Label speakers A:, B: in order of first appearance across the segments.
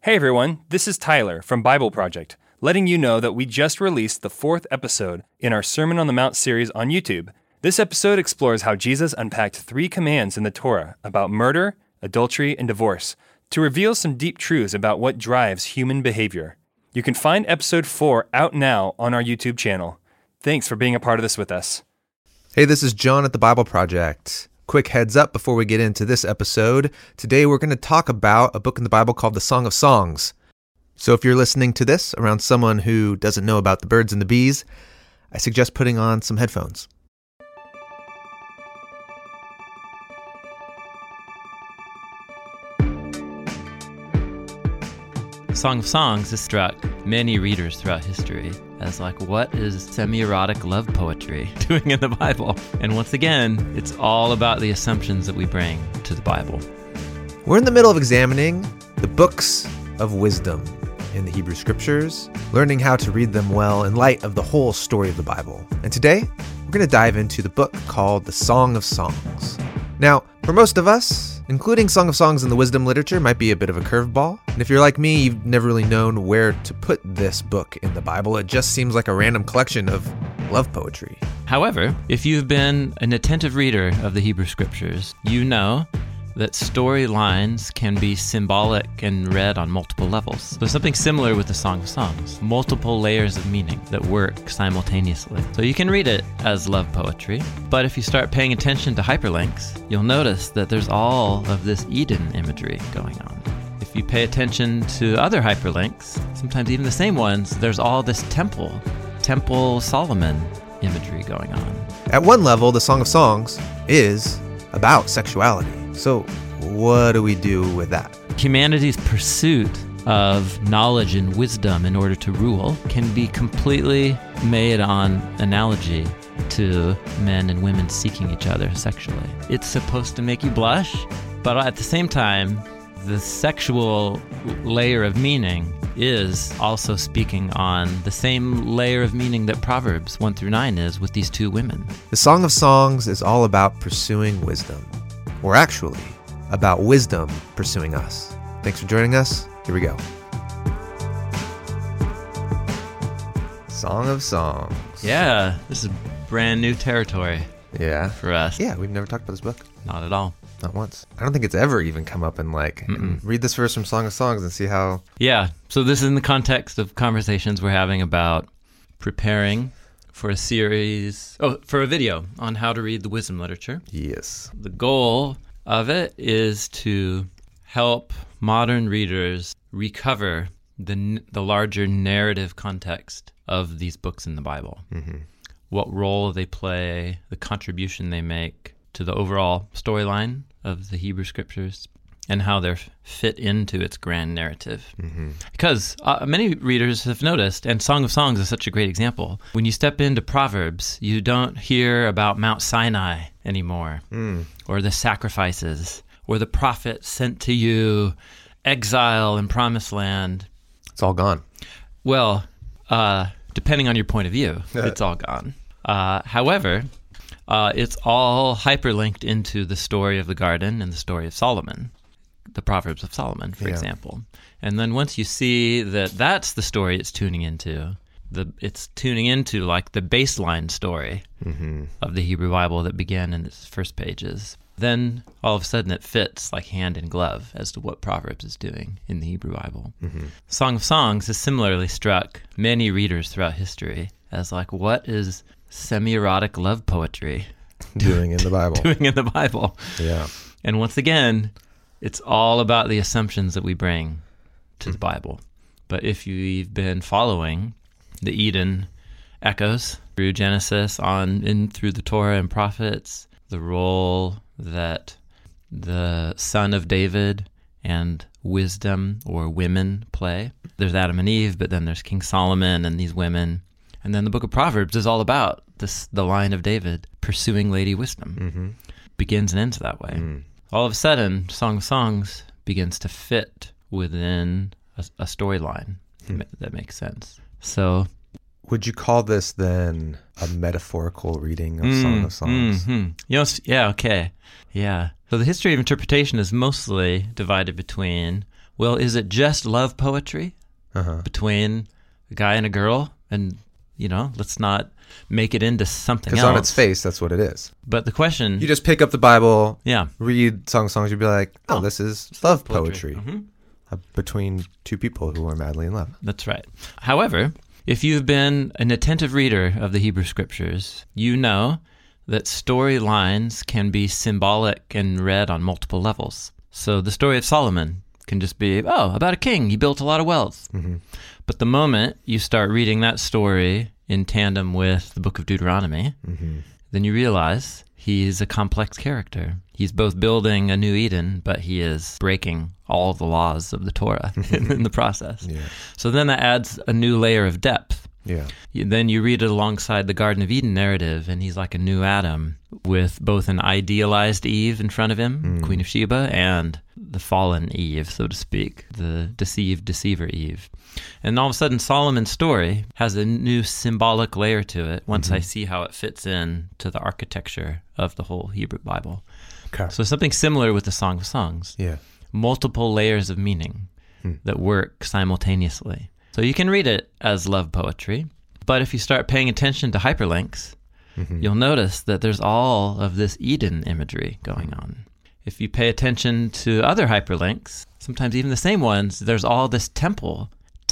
A: Hey everyone, this is Tyler from Bible Project, letting you know that we just released the 4th episode in our Sermon on the Mount series on YouTube. This episode explores how Jesus unpacked 3 commands in the Torah about murder, adultery, and divorce to reveal some deep truths about what drives human behavior. You can find episode 4 out now on our YouTube channel. Thanks for being a part of this with us.
B: Hey, this is John at the Bible Project. Quick heads up before we get into this episode. Today we're going to talk about a book in the Bible called the Song of Songs. So if you're listening to this around someone who doesn't know about the birds and the bees, I suggest putting on some headphones.
C: Song of Songs has struck many readers throughout history as what is semi-erotic love poetry doing in the Bible? And once again, it's all about the assumptions that we bring to the Bible.
B: We're in the middle of examining the books of wisdom in the Hebrew Scriptures, learning how to read them well in light of the whole story of the Bible. And today, we're going to dive into the book called the Song of Songs. Now, for most of us, including Song of Songs in the wisdom literature might be a bit of a curveball. And if you're like me, you've never really known where to put this book in the Bible. It just seems like a random collection of love poetry.
C: However, if you've been an attentive reader of the Hebrew Scriptures, you know that storylines can be symbolic and read on multiple levels. So something similar with the Song of Songs, multiple layers of meaning that work simultaneously. So you can read it as love poetry, but if you start paying attention to hyperlinks, you'll notice that there's all of this Eden imagery going on. If you pay attention to other hyperlinks, sometimes even the same ones, there's all this Temple Solomon imagery going on.
B: At one level, the Song of Songs is about sexuality. So what do we do with that?
C: Humanity's pursuit of knowledge and wisdom in order to rule can be completely made on analogy to men and women seeking each other sexually. It's supposed to make you blush, but at the same time, the sexual layer of meaning is also speaking on the same layer of meaning that Proverbs 1 through 9 is with these 2 women.
B: The Song of Songs is all about pursuing wisdom, or actually about wisdom pursuing us. Thanks for joining us. Here we go. Song of Songs.
C: Yeah, this is brand new territory for us.
B: Yeah, we've never talked about this book.
C: Not at all.
B: Not once. I don't think it's ever even come up in read this verse from Song of Songs and see how...
C: Yeah, so this is in the context of conversations we're having about preparing for a video on how to read the wisdom literature.
B: Yes.
C: The goal of it is to help modern readers recover the larger narrative context of these books in the Bible. Mm-hmm. What role they play, the contribution they make to the overall storyline of the Hebrew Scriptures, and how they're fit into its grand narrative. Mm-hmm. Because many readers have noticed, and Song of Songs is such a great example, when you step into Proverbs, you don't hear about Mount Sinai anymore, or the sacrifices, or the prophet sent to you, exile in Promised Land.
B: It's all gone.
C: Well, depending on your point of view, it's all gone. However, it's all hyperlinked into the story of the garden and the story of Solomon, the Proverbs of Solomon, for example. And then once you see that that's the story it's tuning into, it's tuning into like the baseline story of the Hebrew Bible that began in its first pages, then all of a sudden it fits like hand in glove as to what Proverbs is doing in the Hebrew Bible. Song of Songs has similarly struck many readers throughout history as what is semi-erotic love poetry
B: doing in the Bible.
C: Doing in the Bible.
B: Yeah.
C: And once again, it's all about the assumptions that we bring to the Bible. But if you've been following the Eden echoes through Genesis on in through the Torah and prophets, the role that the son of David and wisdom or women play. There's Adam and Eve, but then there's King Solomon and these women. And then the book of Proverbs is all about the line of David pursuing Lady Wisdom. Begins and ends that way. All of a sudden, Song of Songs begins to fit within a storyline that makes sense. So,
B: would you call this then a metaphorical reading of Song of Songs?
C: Yes, yeah, okay. Yeah. So the history of interpretation is mostly divided between well, is it just love poetry between a guy and a girl? And, let's not make it into something else.
B: Because on its face, that's what it is.
C: But the question...
B: You just pick up the Bible,
C: yeah,
B: read songs, you'd be like, oh, this is love poetry.
C: Mm-hmm.
B: Between two people who are madly in love.
C: That's right. However, if you've been an attentive reader of the Hebrew Scriptures, you know that storylines can be symbolic and read on multiple levels. So the story of Solomon can just be, about a king. He built a lot of wealth. Mm-hmm. But the moment you start reading that story in tandem with the book of Deuteronomy, then you realize he's a complex character. He's both building a new Eden, but he is breaking all the laws of the Torah in the process. Yeah. So then that adds a new layer of depth.
B: Yeah.
C: Then you read it alongside the Garden of Eden narrative, and he's like a new Adam with both an idealized Eve in front of him, Queen of Sheba, and the fallen Eve, so to speak, the deceived deceiver Eve. And all of a sudden, Solomon's story has a new symbolic layer to it once I see how it fits in to the architecture of the whole Hebrew Bible.
B: Okay.
C: So something similar with the Song of Songs.
B: Yeah.
C: Multiple layers of meaning that work simultaneously. So you can read it as love poetry, but if you start paying attention to hyperlinks, you'll notice that there's all of this Eden imagery going on. If you pay attention to other hyperlinks, sometimes even the same ones, there's all this Temple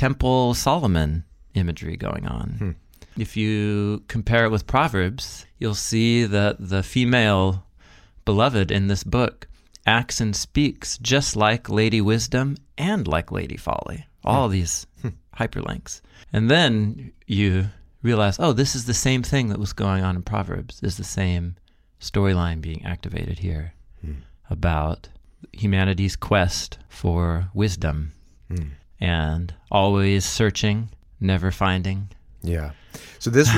C: Solomon imagery going on. If you compare it with Proverbs, you'll see that the female beloved in this book acts and speaks just like Lady Wisdom and like Lady Folly. All these hyperlinks. And then you realize, this is the same thing that was going on in Proverbs, is the same storyline being activated here about humanity's quest for wisdom and always searching, never finding.
B: Yeah. So this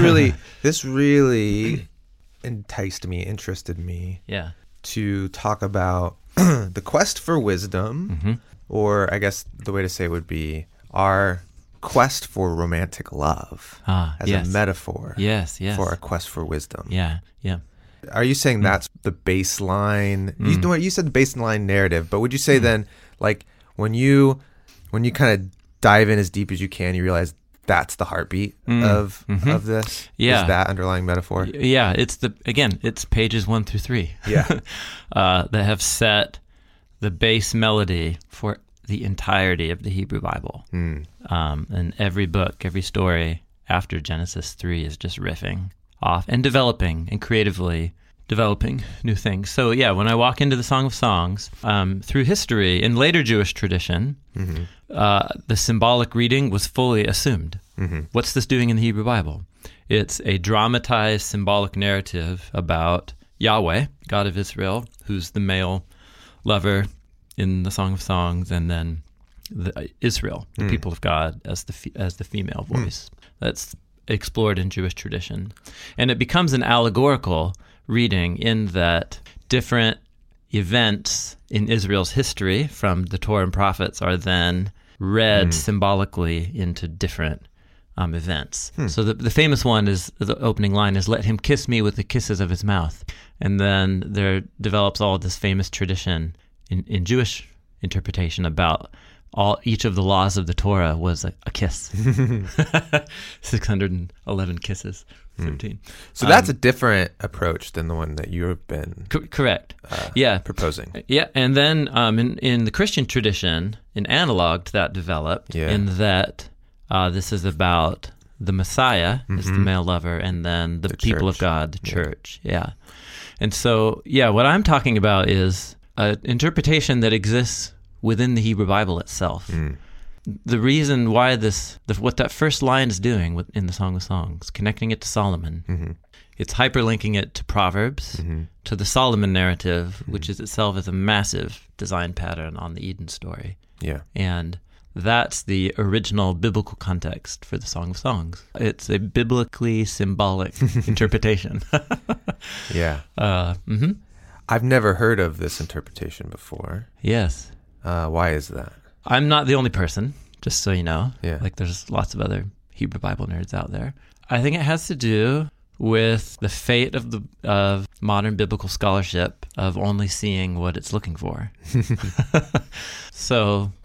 B: really interested me to talk about the quest for wisdom, or I guess the way to say it would be our quest for romantic love as a metaphor for our quest for wisdom.
C: Yeah.
B: Are you saying that's the baseline? You said the baseline narrative, but would you say then, like, when you kind of dive in as deep as you can, you realize that's the heartbeat of this?
C: Yeah.
B: Is that underlying metaphor?
C: Yeah, it's pages 1 through 3.
B: Yeah.
C: That have set the base melody for the entirety of the Hebrew Bible. And every book, every story after Genesis 3 is just riffing off and developing and creatively developing new things. So when I walk into the Song of Songs, through history, in later Jewish tradition, the symbolic reading was fully assumed. What's this doing in the Hebrew Bible? It's a dramatized symbolic narrative about Yahweh, God of Israel, who's the male lover in the Song of Songs, and then Israel, the people of God, as the female voice. That's explored in Jewish tradition. And it becomes an allegorical reading in that different events in Israel's history from the Torah and prophets are then read symbolically into different events. So the famous one is, the opening line is, "Let him kiss me with the kisses of his mouth." And then there develops all this famous tradition in Jewish interpretation about each of the laws of the Torah was a kiss. 611 kisses, 13.
B: So that's a different approach than the one that you've been
C: correct.
B: Proposing.
C: Yeah, and then in the Christian tradition, an analog to that developed in that this is about the Messiah, is the male lover, and then the people
B: church.
C: of God, the church. Yeah. And so, what I'm talking about is an interpretation that exists within the Hebrew Bible itself. The reason why what that first line is doing in the Song of Songs, connecting it to Solomon, it's hyperlinking it to Proverbs, to the Solomon narrative, which is itself is a massive design pattern on the Eden story.
B: Yeah.
C: And that's the original biblical context for the Song of Songs. It's a biblically symbolic interpretation.
B: Yeah. I've never heard of this interpretation before.
C: Yes.
B: Why is that?
C: I'm not the only person, just so you know.
B: Yeah.
C: Like, there's lots of other Hebrew Bible nerds out there. I think it has to do with the fate of modern biblical scholarship of only seeing what it's looking for. So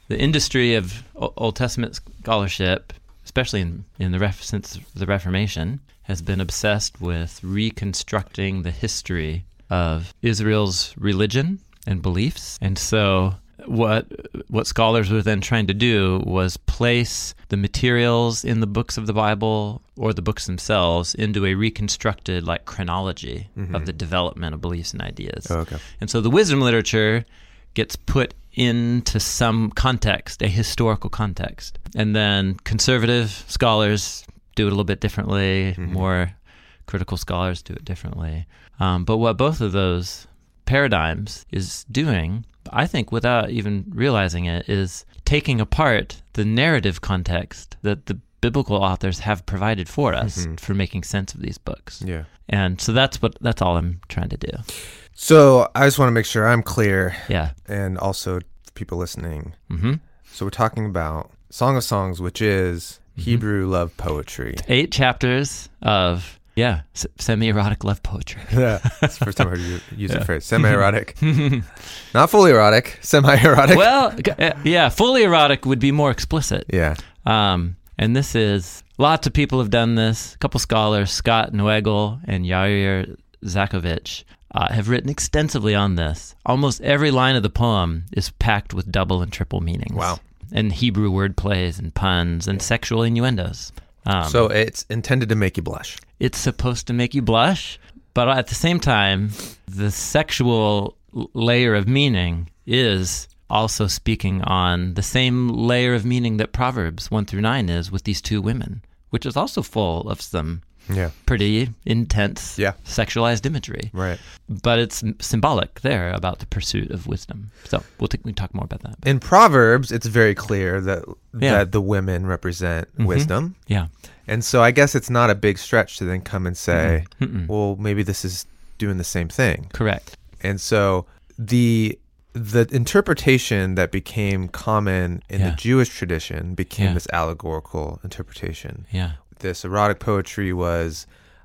C: the industry of Old Testament scholarship, especially since the Reformation, has been obsessed with reconstructing the history of Israel's religion and beliefs. And so what scholars were then trying to do was place the materials in the books of the Bible or the books themselves into a reconstructed like chronology of the development of beliefs and ideas.
B: Oh, okay.
C: And so the wisdom literature gets put into some context, a historical context. And then conservative scholars do it a little bit differently, more critical scholars do it differently. But what both of those paradigms is doing, I think without even realizing it, is taking apart the narrative context that the biblical authors have provided for us for making sense of these books.
B: Yeah.
C: And so that's all I'm trying to do.
B: So I just want to make sure I'm clear.
C: Yeah.
B: And also people listening.
C: Mm-hmm.
B: So we're talking about Song of Songs, which is Hebrew love poetry.
C: 8 chapters of, semi-erotic love poetry.
B: Yeah. That's the first time I heard you use the phrase. Semi-erotic. Not fully erotic, semi-erotic.
C: Well, fully erotic would be more explicit.
B: Yeah.
C: And this is, lots of people have done this. A couple scholars, Scott Noegel and Yair Zakovich, have written extensively on this. Almost every line of the poem is packed with double and triple meanings.
B: Wow.
C: And Hebrew word plays and puns and sexual innuendos.
B: So it's intended to make you blush.
C: It's supposed to make you blush, but at the same time, the sexual layer of meaning is also speaking on the same layer of meaning that Proverbs 1-9 is with these 2 women, which is also full of some pretty intense sexualized imagery.
B: Right.
C: But it's symbolic there about the pursuit of wisdom. So we can talk more about that.
B: In Proverbs, it's very clear that the women represent wisdom.
C: Yeah.
B: And so I guess it's not a big stretch to then come and say, well, maybe this is doing the same thing.
C: Correct.
B: And so the interpretation that became common in the Jewish tradition became this allegorical interpretation.
C: Yeah.
B: This erotic poetry was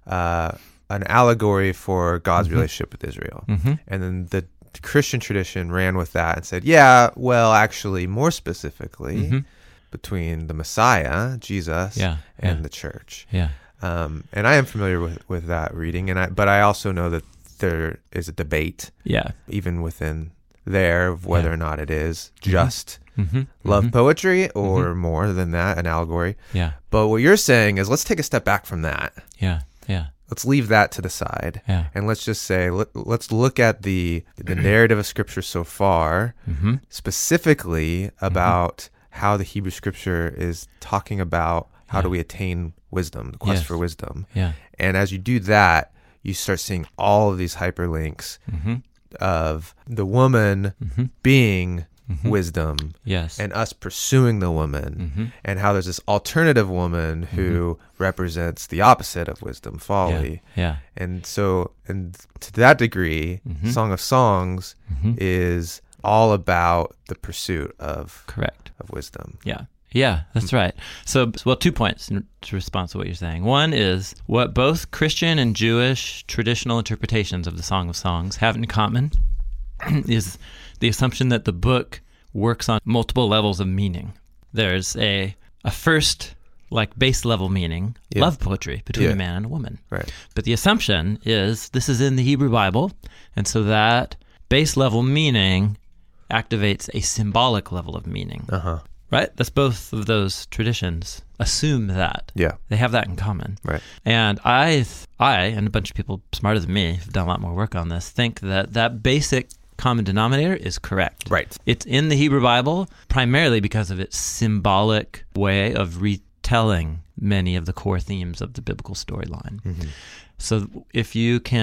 B: an allegory for God's relationship with Israel. And then the Christian tradition ran with that and said, actually, more specifically, between the Messiah, Jesus, and the church.
C: Yeah.
B: And I am familiar with that reading, but I also know that there is a debate, even within there, of whether or not it is just love poetry or more than that, an allegory.
C: Yeah.
B: But what you're saying is, let's take a step back from that.
C: Yeah. Yeah.
B: Let's leave that to the side, and let's just say, let's look at the narrative of Scripture so far, specifically about how the Hebrew Scripture is talking about how do we attain wisdom, the quest for wisdom.
C: Yeah.
B: And as you do that, you start seeing all of these hyperlinks of the woman being wisdom, and us pursuing the woman, and how there's this alternative woman who represents the opposite of wisdom, folly. And so, and to that degree, Song of Songs is all about the pursuit of wisdom.
C: Yeah, that's right. So, 2 points in response to what you're saying. One is what both Christian and Jewish traditional interpretations of the Song of Songs have in common is the assumption that the book works on multiple levels of meaning. There's a first, like, base level meaning, love poetry between a man and a woman.
B: Right.
C: But the assumption is this is in the Hebrew Bible, and so that base level meaning activates a symbolic level of meaning. Right? That's both of those traditions assume that.
B: Yeah.
C: They have that in common.
B: Right.
C: And I and a bunch of people smarter than me who've done a lot more work on this think that basic common denominator is correct.
B: Right.
C: It's in the Hebrew Bible primarily because of its symbolic way of retelling many of the core themes of the biblical storyline. So if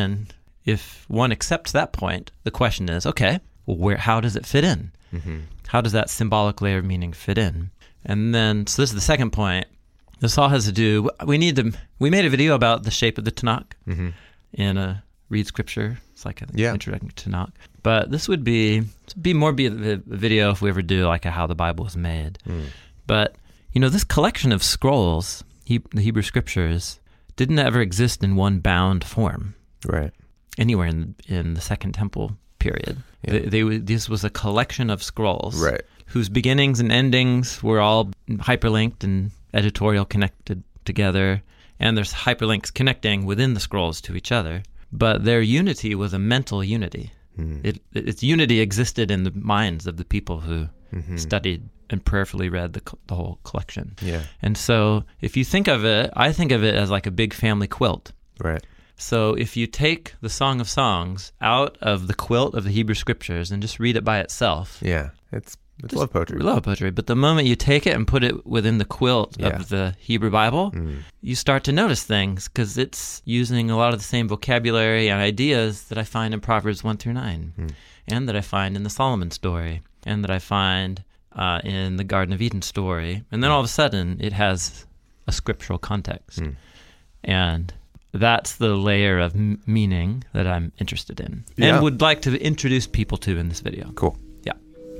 C: one accepts that point, the question is, okay, well, how does it fit in? How does that symbolic layer of meaning fit in? And then, so this is the second point. This all has to do, we made a video about the shape of the Tanakh in a Read Scripture. It's like an introduction to Tanakh. But this would be a video if we ever do like a how the Bible was made. But, this collection of scrolls, the Hebrew Scriptures, didn't ever exist in one bound form.
B: Right.
C: Anywhere in the Second Temple period. This was a collection of scrolls whose beginnings and endings were all hyperlinked and editorial connected together, and there's hyperlinks connecting within the scrolls to each other. But their unity was a mental unity. Its unity existed in the minds of the people who studied and prayerfully read the whole collection.
B: Yeah.
C: And so if you think of it, I think of it as like a big family quilt.
B: Right.
C: So if you take the Song of Songs out of the quilt of the Hebrew Scriptures and just read it by itself.
B: Yeah. It's love poetry.
C: Love poetry. But the moment you take it and put it within the quilt
B: Yeah.
C: of the Hebrew Bible, you start to notice things because it's using a lot of the same vocabulary and ideas that I find in Proverbs 1 through 9, and that I find in the Solomon story, and that I find in the Garden of Eden story. And then all of a sudden, it has a scriptural context. And that's the layer of meaning that I'm interested in and would like to introduce people to in this video.
B: Cool.
C: Yeah.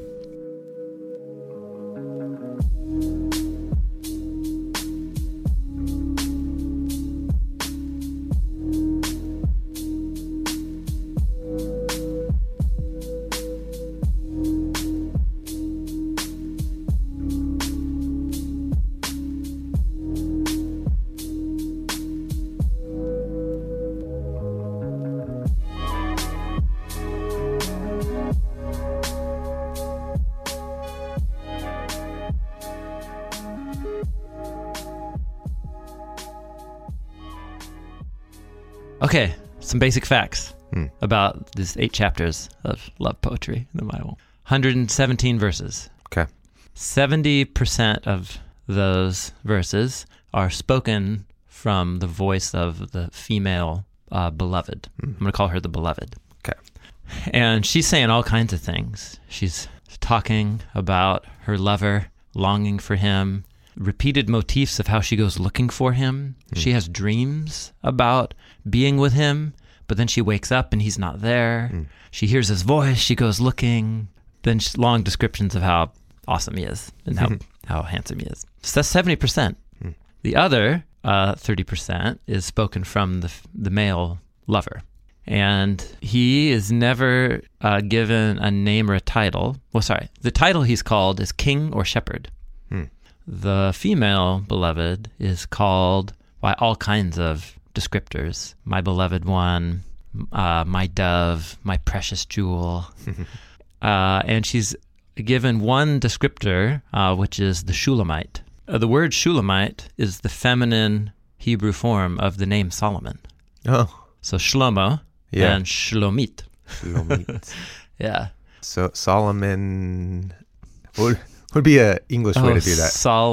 C: Okay, some basic facts about these 8 chapters of love poetry in the Bible. 117 verses.
B: Okay.
C: 70% of those verses are spoken from the voice of the female beloved. I'm going to call her the beloved.
B: Okay.
C: And she's saying all kinds of things. She's talking about her lover, longing for him, repeated motifs of how she goes looking for him. She has dreams about being with him, but then she wakes up and he's not there. She hears his voice, she goes looking. Then long descriptions of how awesome he is and how handsome he is. So that's 70%. The other 30% is spoken from the male lover. And he is never given a name or a title. Well, sorry. The title he's called is king or shepherd. The female beloved is called by all kinds of descriptors. My beloved one, my dove, my precious jewel. And she's given one descriptor, which is the Shulamite. The word Shulamite is the feminine Hebrew form of the name Solomon.
B: Oh.
C: So Shlomo and Shlomit.
B: Shlomit.
C: Yeah.
B: So Solomon would be an English way to do that.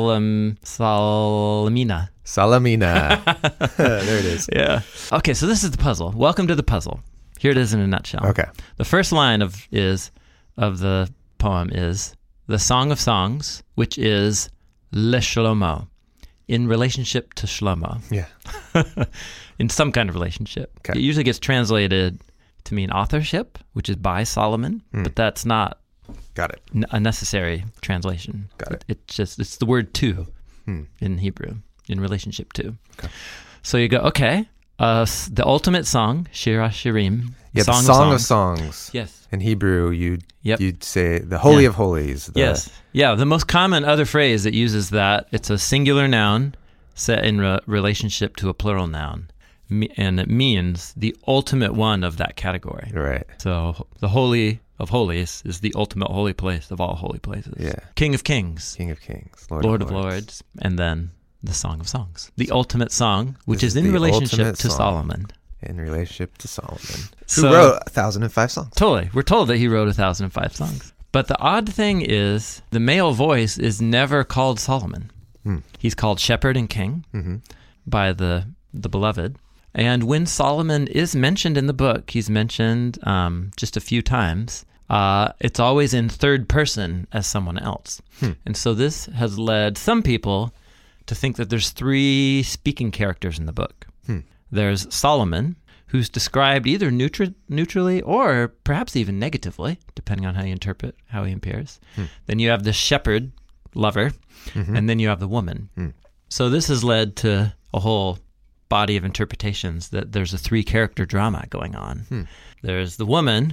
C: Salamina.
B: Salamina. There it is.
C: Yeah. Okay, so this is the puzzle. Welcome to the puzzle. Here it is in a nutshell.
B: Okay.
C: The first line of the poem is the Song of Songs, which is Le Shlomo, in relationship to Shlomo.
B: Yeah.
C: In some kind of relationship.
B: Okay.
C: It usually gets translated to mean authorship, which is by Solomon, but that's not
B: Got it.
C: a necessary translation.
B: Got it.
C: It's the word to in Hebrew, in relationship to.
B: Okay.
C: So you go, okay, the ultimate song, Shir HaShirim.
B: Yeah, the Song of Songs.
C: Yes.
B: In Hebrew, you'd say the Holy of Holies.
C: Yes. Yeah, the most common other phrase that uses that, it's a singular noun set in relationship to a plural noun. And it means the ultimate one of that category.
B: Right.
C: So the Holy of Holies is the ultimate holy place of all holy places.
B: Yeah.
C: King of Kings.
B: King of Kings.
C: Lord of Lords. And then the Song of Songs. The ultimate song, which is in relationship to Solomon.
B: In relationship to Solomon.
C: So,
B: who wrote 1,005 songs.
C: Totally. We're told that he wrote 1,005 songs. But the odd thing is the male voice is never called Solomon. He's called shepherd and king by the beloved. And when Solomon is mentioned in the book, he's mentioned just a few times. It's always in third person as someone else. And so this has led some people to think that there's 3 speaking characters in the book. There's Solomon, who's described either neutrally or perhaps even negatively, depending on how you interpret how he appears. Then you have the shepherd lover, and then you have the woman. So this has led to a whole body of interpretations that there's a 3-character drama going on. There's the woman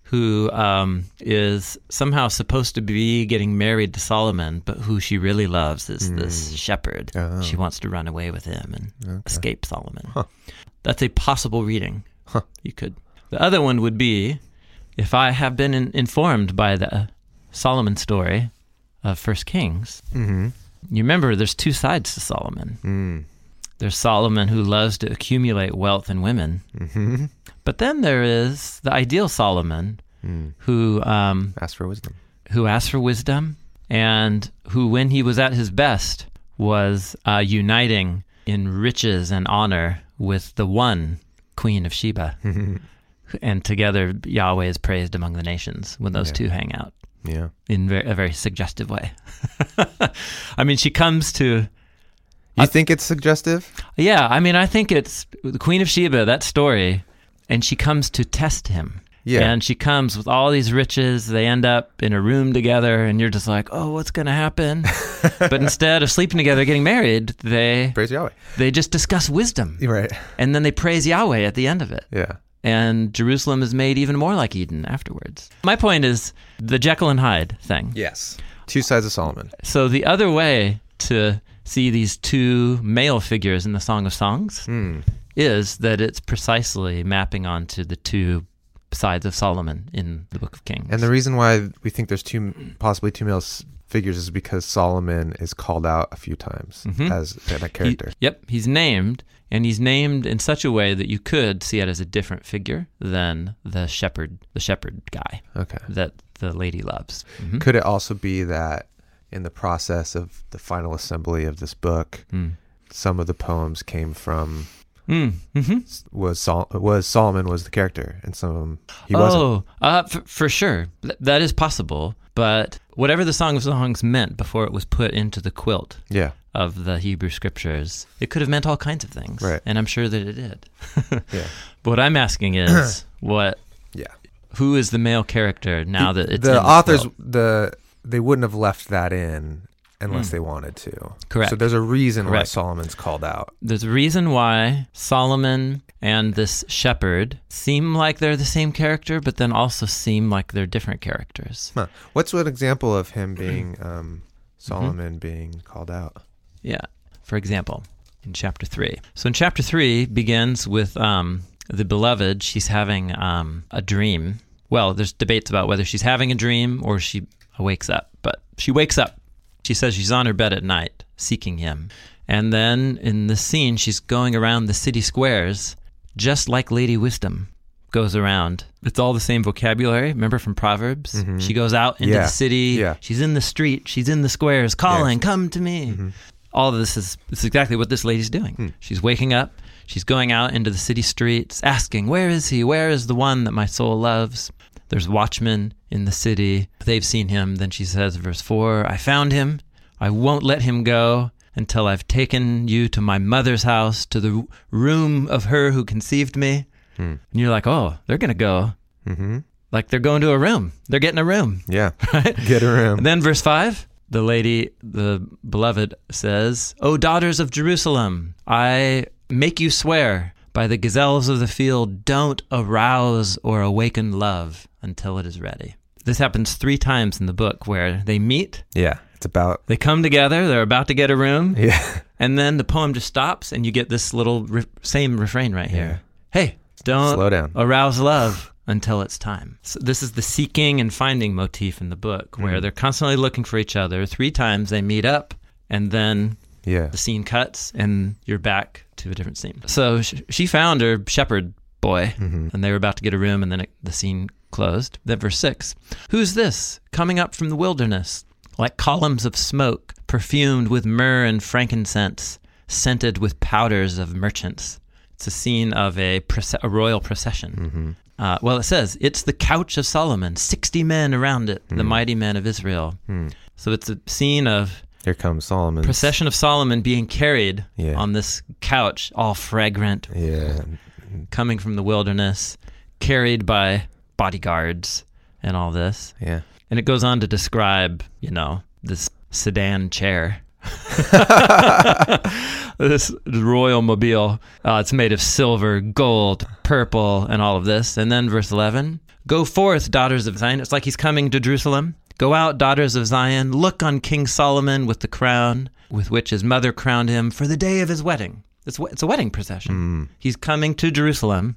C: who is somehow supposed to be getting married to Solomon, but who she really loves is this shepherd.
B: Oh.
C: She wants to run away with him and escape Solomon.
B: Huh.
C: That's a possible reading.
B: Huh.
C: You could. The other one would be, if I have been informed by the Solomon story of 1 Kings,
B: Mm-hmm.
C: you remember there's two sides to Solomon.
B: Mm.
C: There's Solomon who loves to accumulate wealth and women.
B: Mm-hmm.
C: But then there is the ideal Solomon who
B: Ask for wisdom.
C: who asked for wisdom and who, when he was at his best, was uniting in riches and honor with the one Queen of Sheba. And together Yahweh is praised among the nations when those two hang out
B: Yeah.
C: in a very suggestive way. I mean, she comes to...
B: You think it's suggestive?
C: Yeah, I mean, I think it's the Queen of Sheba, that story, and she comes to test him.
B: Yeah.
C: And she comes with all these riches. They end up in a room together, and you're just like, oh, what's going to happen? But instead of sleeping together, getting married, they
B: Praise Yahweh.
C: just discuss wisdom.
B: Right.
C: And then they praise Yahweh at the end of it.
B: Yeah.
C: And Jerusalem is made even more like Eden afterwards. My point is the Jekyll and Hyde thing.
B: Yes. Two sides of Solomon.
C: So the other way to see these two male figures in the Song of Songs is that it's precisely mapping onto the two sides of Solomon in the Book of Kings.
B: And the reason why we think there's possibly two male figures is because Solomon is called out a few times as that character.
C: He's named, and he's named in such a way that you could see it as a different figure than the shepherd guy
B: Okay.
C: that the lady loves. Mhm.
B: Could it also be that in the process of the final assembly of this book, some of the poems came from was Solomon was the character, and some of them he wasn't.
C: For sure. That is possible. But whatever the Song of Songs meant before it was put into the quilt
B: Yeah.
C: of the Hebrew Scriptures, it could have meant all kinds of things.
B: Right.
C: And I'm sure that it did.
B: Yeah.
C: But what I'm asking is,
B: Yeah.
C: who is the male character now that it's
B: the
C: in
B: authors
C: quilt?
B: they wouldn't have left that in unless they wanted to.
C: Correct.
B: So there's a reason why
C: Correct.
B: Solomon's called out.
C: There's a reason why Solomon and this shepherd seem like they're the same character, but then also seem like they're different characters.
B: Huh. What's an example of him being Solomon being called out?
C: Yeah. For example, in chapter 3. So in chapter 3 begins with the beloved. She's having a dream. Well, there's debates about whether she's having a dream or she wakes up. But she wakes up. She says she's on her bed at night seeking him. And then in the scene, she's going around the city squares just like Lady Wisdom goes around. It's all the same vocabulary. Remember from Proverbs? She goes out into the city.
B: Yeah.
C: She's in the street. She's in the squares calling, come to me. All of this is exactly what this lady's doing. She's waking up. She's going out into the city streets asking, where is he? Where is the one that my soul loves? There's watchmen in the city. They've seen him. Then she says, verse 4, I found him. I won't let him go until I've taken you to my mother's house, to the room of her who conceived me. And you're like, oh, they're going to go. Like they're going to a room. They're getting a room.
B: Yeah.
C: Right?
B: Get a room.
C: And then verse 5, the lady, the beloved, says, O daughters of Jerusalem, I make you swear by the gazelles of the field, don't arouse or awaken love until it is ready. This happens 3 times in the book where they meet.
B: Yeah. It's about.
C: They come together. They're about to get a room.
B: Yeah.
C: And then the poem just stops and you get this little same refrain right here. Hey, don't
B: Slow down.
C: arouse love until it's time. So this is the seeking and finding motif in the book where they're constantly looking for each other. 3 times they meet up and then
B: Yeah.
C: the scene cuts and you're back to a different scene. So she found her shepherd boy and they were about to get a room and then the scene closed. Then verse 6, who's this coming up from the wilderness like columns of smoke perfumed with myrrh and frankincense, scented with powders of merchants? It's a scene of a royal procession. Well, it says, it's the couch of Solomon, 60 men around it, the mighty men of Israel. So it's a scene of
B: Here comes Solomon.
C: procession of Solomon being carried
B: Yeah.
C: on this couch, all fragrant,
B: Yeah.
C: coming from the wilderness, carried by bodyguards and all this.
B: Yeah.
C: And it goes on to describe, this sedan chair. This royal mobile. It's made of silver, gold, purple, and all of this. And then verse 11, Go forth, daughters of Zion. It's like he's coming to Jerusalem. Go out, daughters of Zion. Look on King Solomon with the crown with which his mother crowned him for the day of his wedding. It's a wedding procession. He's coming to Jerusalem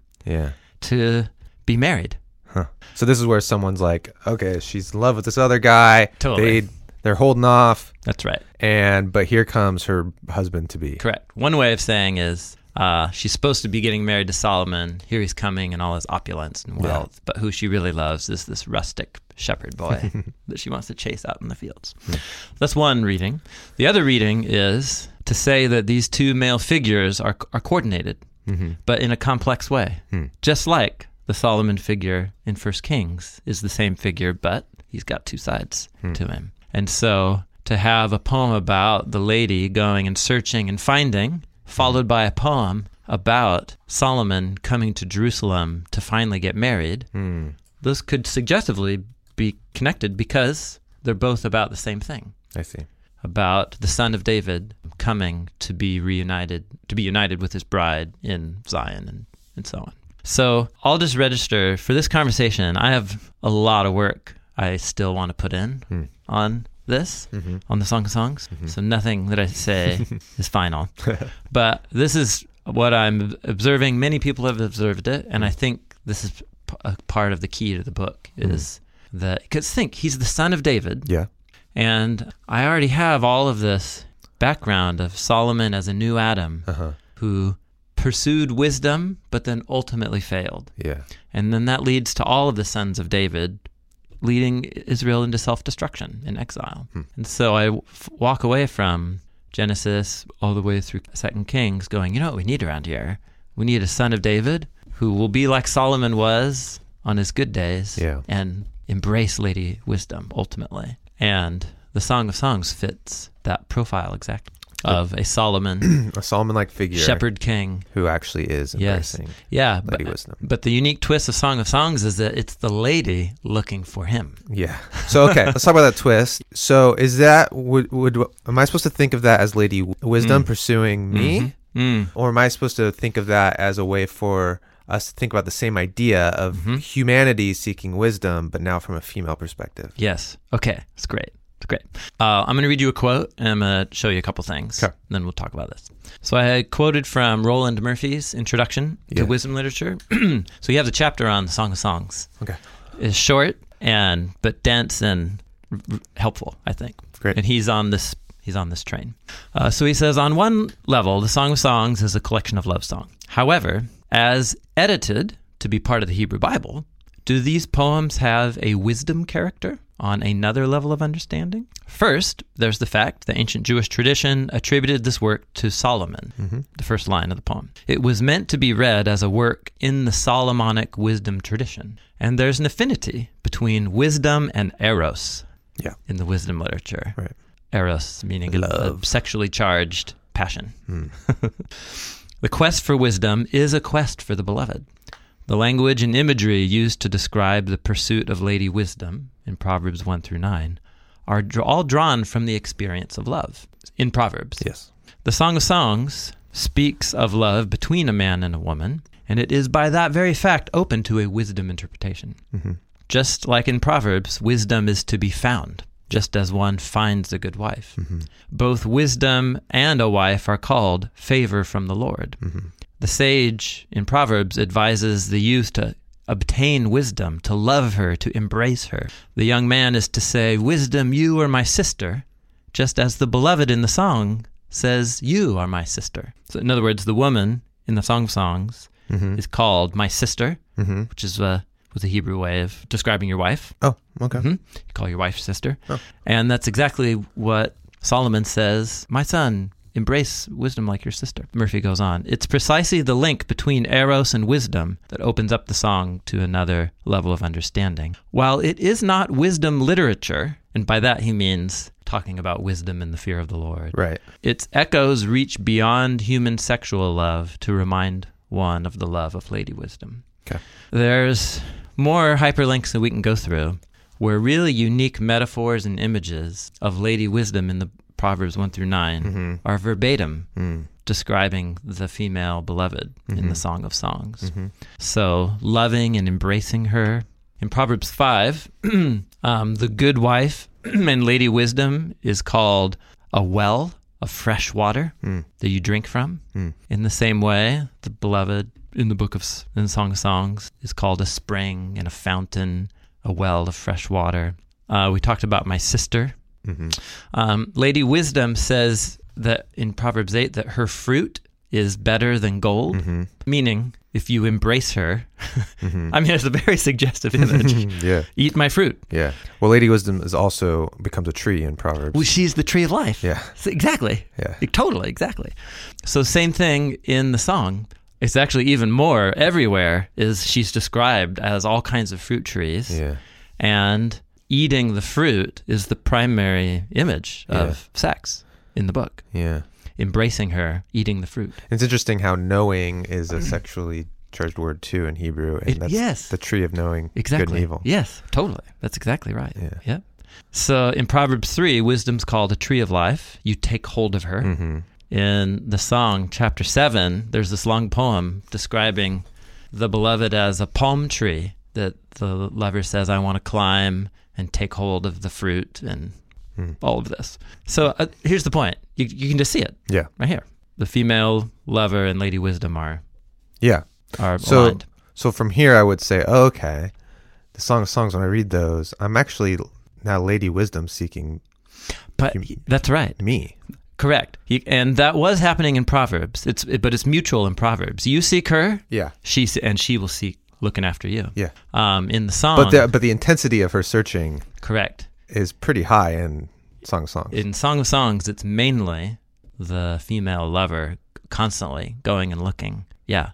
C: to be married.
B: Huh. So this is where someone's like, okay, she's in love with this other guy.
C: Totally.
B: They're holding off.
C: That's right.
B: But here comes her husband-to-be.
C: Correct. One way of saying is she's supposed to be getting married to Solomon. Here he's coming in all his opulence and wealth. But who she really loves is this rustic shepherd boy that she wants to chase out in the fields. That's one reading. The other reading is to say that these two male figures are coordinated, but in a complex way. Just like the Solomon figure in 1 Kings is the same figure, but he's got two sides to him. And so to have a poem about the lady going and searching and finding, followed by a poem about Solomon coming to Jerusalem to finally get married, those could suggestively be connected because they're both about the same thing.
B: I see.
C: About the son of David coming to be united with his bride in Zion and so on. So I'll just register for this conversation. I have a lot of work I still want to put in on this, on the Song of Songs. So nothing that I say is final. But this is what I'm observing. Many people have observed it, and I think this is a part of the key to the book is that, because think, he's the son of David.
B: Yeah.
C: And I already have all of this background of Solomon as a new Adam who pursued wisdom, but then ultimately failed.
B: Yeah.
C: And then that leads to all of the sons of David leading Israel into self-destruction and exile. And so I walk away from Genesis all the way through 2 Kings going, you know what we need around here? We need a son of David who will be like Solomon was on his good days and embrace Lady Wisdom ultimately. And the Song of Songs fits that profile exactly of a Solomon,
B: a Solomon-like figure,
C: shepherd king
B: who actually is embracing Lady Wisdom. But
C: the unique twist of Song of Songs is that it's the lady looking for him.
B: Yeah. So okay, let's talk about that twist. So is that am I supposed to think of that as Lady Wisdom pursuing me, or am I supposed to think of that as a way for us to think about the same idea of humanity seeking wisdom, but now from a female perspective?
C: Yes. Okay. It's great. It's great. I'm going to read you a quote, and I'm going to show you a couple things.
B: Sure.
C: And then we'll talk about this. So I had quoted from Roland Murphy's Introduction to Wisdom Literature. So you have the chapter on the Song of Songs.
B: Okay.
C: It's short but dense and helpful, I think.
B: Great.
C: And he's on this train. So he says, on one level, the Song of Songs is a collection of love songs. However, as edited to be part of the Hebrew Bible, do these poems have a wisdom character on another level of understanding? First, there's the fact the ancient Jewish tradition attributed this work to Solomon, the first line of the poem. It was meant to be read as a work in the Solomonic wisdom tradition. And there's an affinity between wisdom and eros in the wisdom literature.
B: Right.
C: Eros meaning
B: love,
C: a sexually charged passion. The quest for wisdom is a quest for the beloved. The language and imagery used to describe the pursuit of Lady Wisdom in Proverbs 1-9 are all drawn from the experience of love in Proverbs.
B: Yes.
C: The Song of Songs speaks of love between a man and a woman, and it is by that very fact open to a wisdom interpretation. Just like in Proverbs, wisdom is to be found, just as one finds a good wife. Both wisdom and a wife are called favor from the Lord. The sage in Proverbs advises the youth to obtain wisdom, to love her, to embrace her. The young man is to say, wisdom, you are my sister, just as the beloved in the song says, you are my sister. So in other words, the woman in the Song of Songs is called my sister, which is was a Hebrew way of describing your wife.
B: Oh, okay.
C: You call your wife sister. And that's exactly what Solomon says, my son, embrace wisdom like your sister. Murphy goes on. It's precisely the link between eros and wisdom that opens up the song to another level of understanding. While it is not wisdom literature, and by that he means talking about wisdom and the fear of the Lord.
B: Right.
C: Its echoes reach beyond human sexual love to remind one of the love of Lady Wisdom.
B: Okay.
C: There's more hyperlinks that we can go through where really unique metaphors and images of Lady Wisdom in the Proverbs 1-9 are verbatim describing the female beloved in the Song of Songs. So loving and embracing her In Proverbs 5, the good wife and Lady Wisdom is called a well of fresh water that you drink from. In the same way, the beloved in the Song of Songs is called a spring and a fountain, a well of fresh water. We talked about my sister. Lady Wisdom says that in Proverbs 8 that her fruit is better than gold, meaning if you embrace her, I mean, it's a very suggestive image.
B: Yeah.
C: Eat my fruit.
B: Yeah. Well, Lady Wisdom becomes a tree in Proverbs.
C: Well, she's the tree of life.
B: Yeah.
C: So exactly.
B: Yeah.
C: Totally, exactly. So same thing in the song. It's actually even more everywhere is she's described as all kinds of fruit trees.
B: Yeah.
C: And eating the fruit is the primary image of sex in the book.
B: Yeah.
C: Embracing her, eating the fruit.
B: It's interesting how knowing is a sexually charged word too in Hebrew, and that's the tree of knowing good and evil.
C: Yes, totally. That's exactly right.
B: Yeah.
C: Yep. So in Proverbs 3, wisdom's called a tree of life. You take hold of her. In the song, chapter 7, there's this long poem describing the beloved as a palm tree that the lover says, I want to climb and take hold of the fruit and all of this. So here's the point. You can just see it right here. The female lover and Lady Wisdom are aligned.
B: So from here, I would say, okay, the Song of Songs, when I read those, I'm actually now Lady Wisdom seeking
C: that's right.
B: me.
C: Correct. And that was happening in Proverbs. But it's mutual in Proverbs. You seek her, she will seek looking after you.
B: Yeah.
C: In the song.
B: But the intensity of her searching
C: correct.
B: is pretty high in Song of Songs.
C: In Song of Songs, it's mainly the female lover constantly going and looking,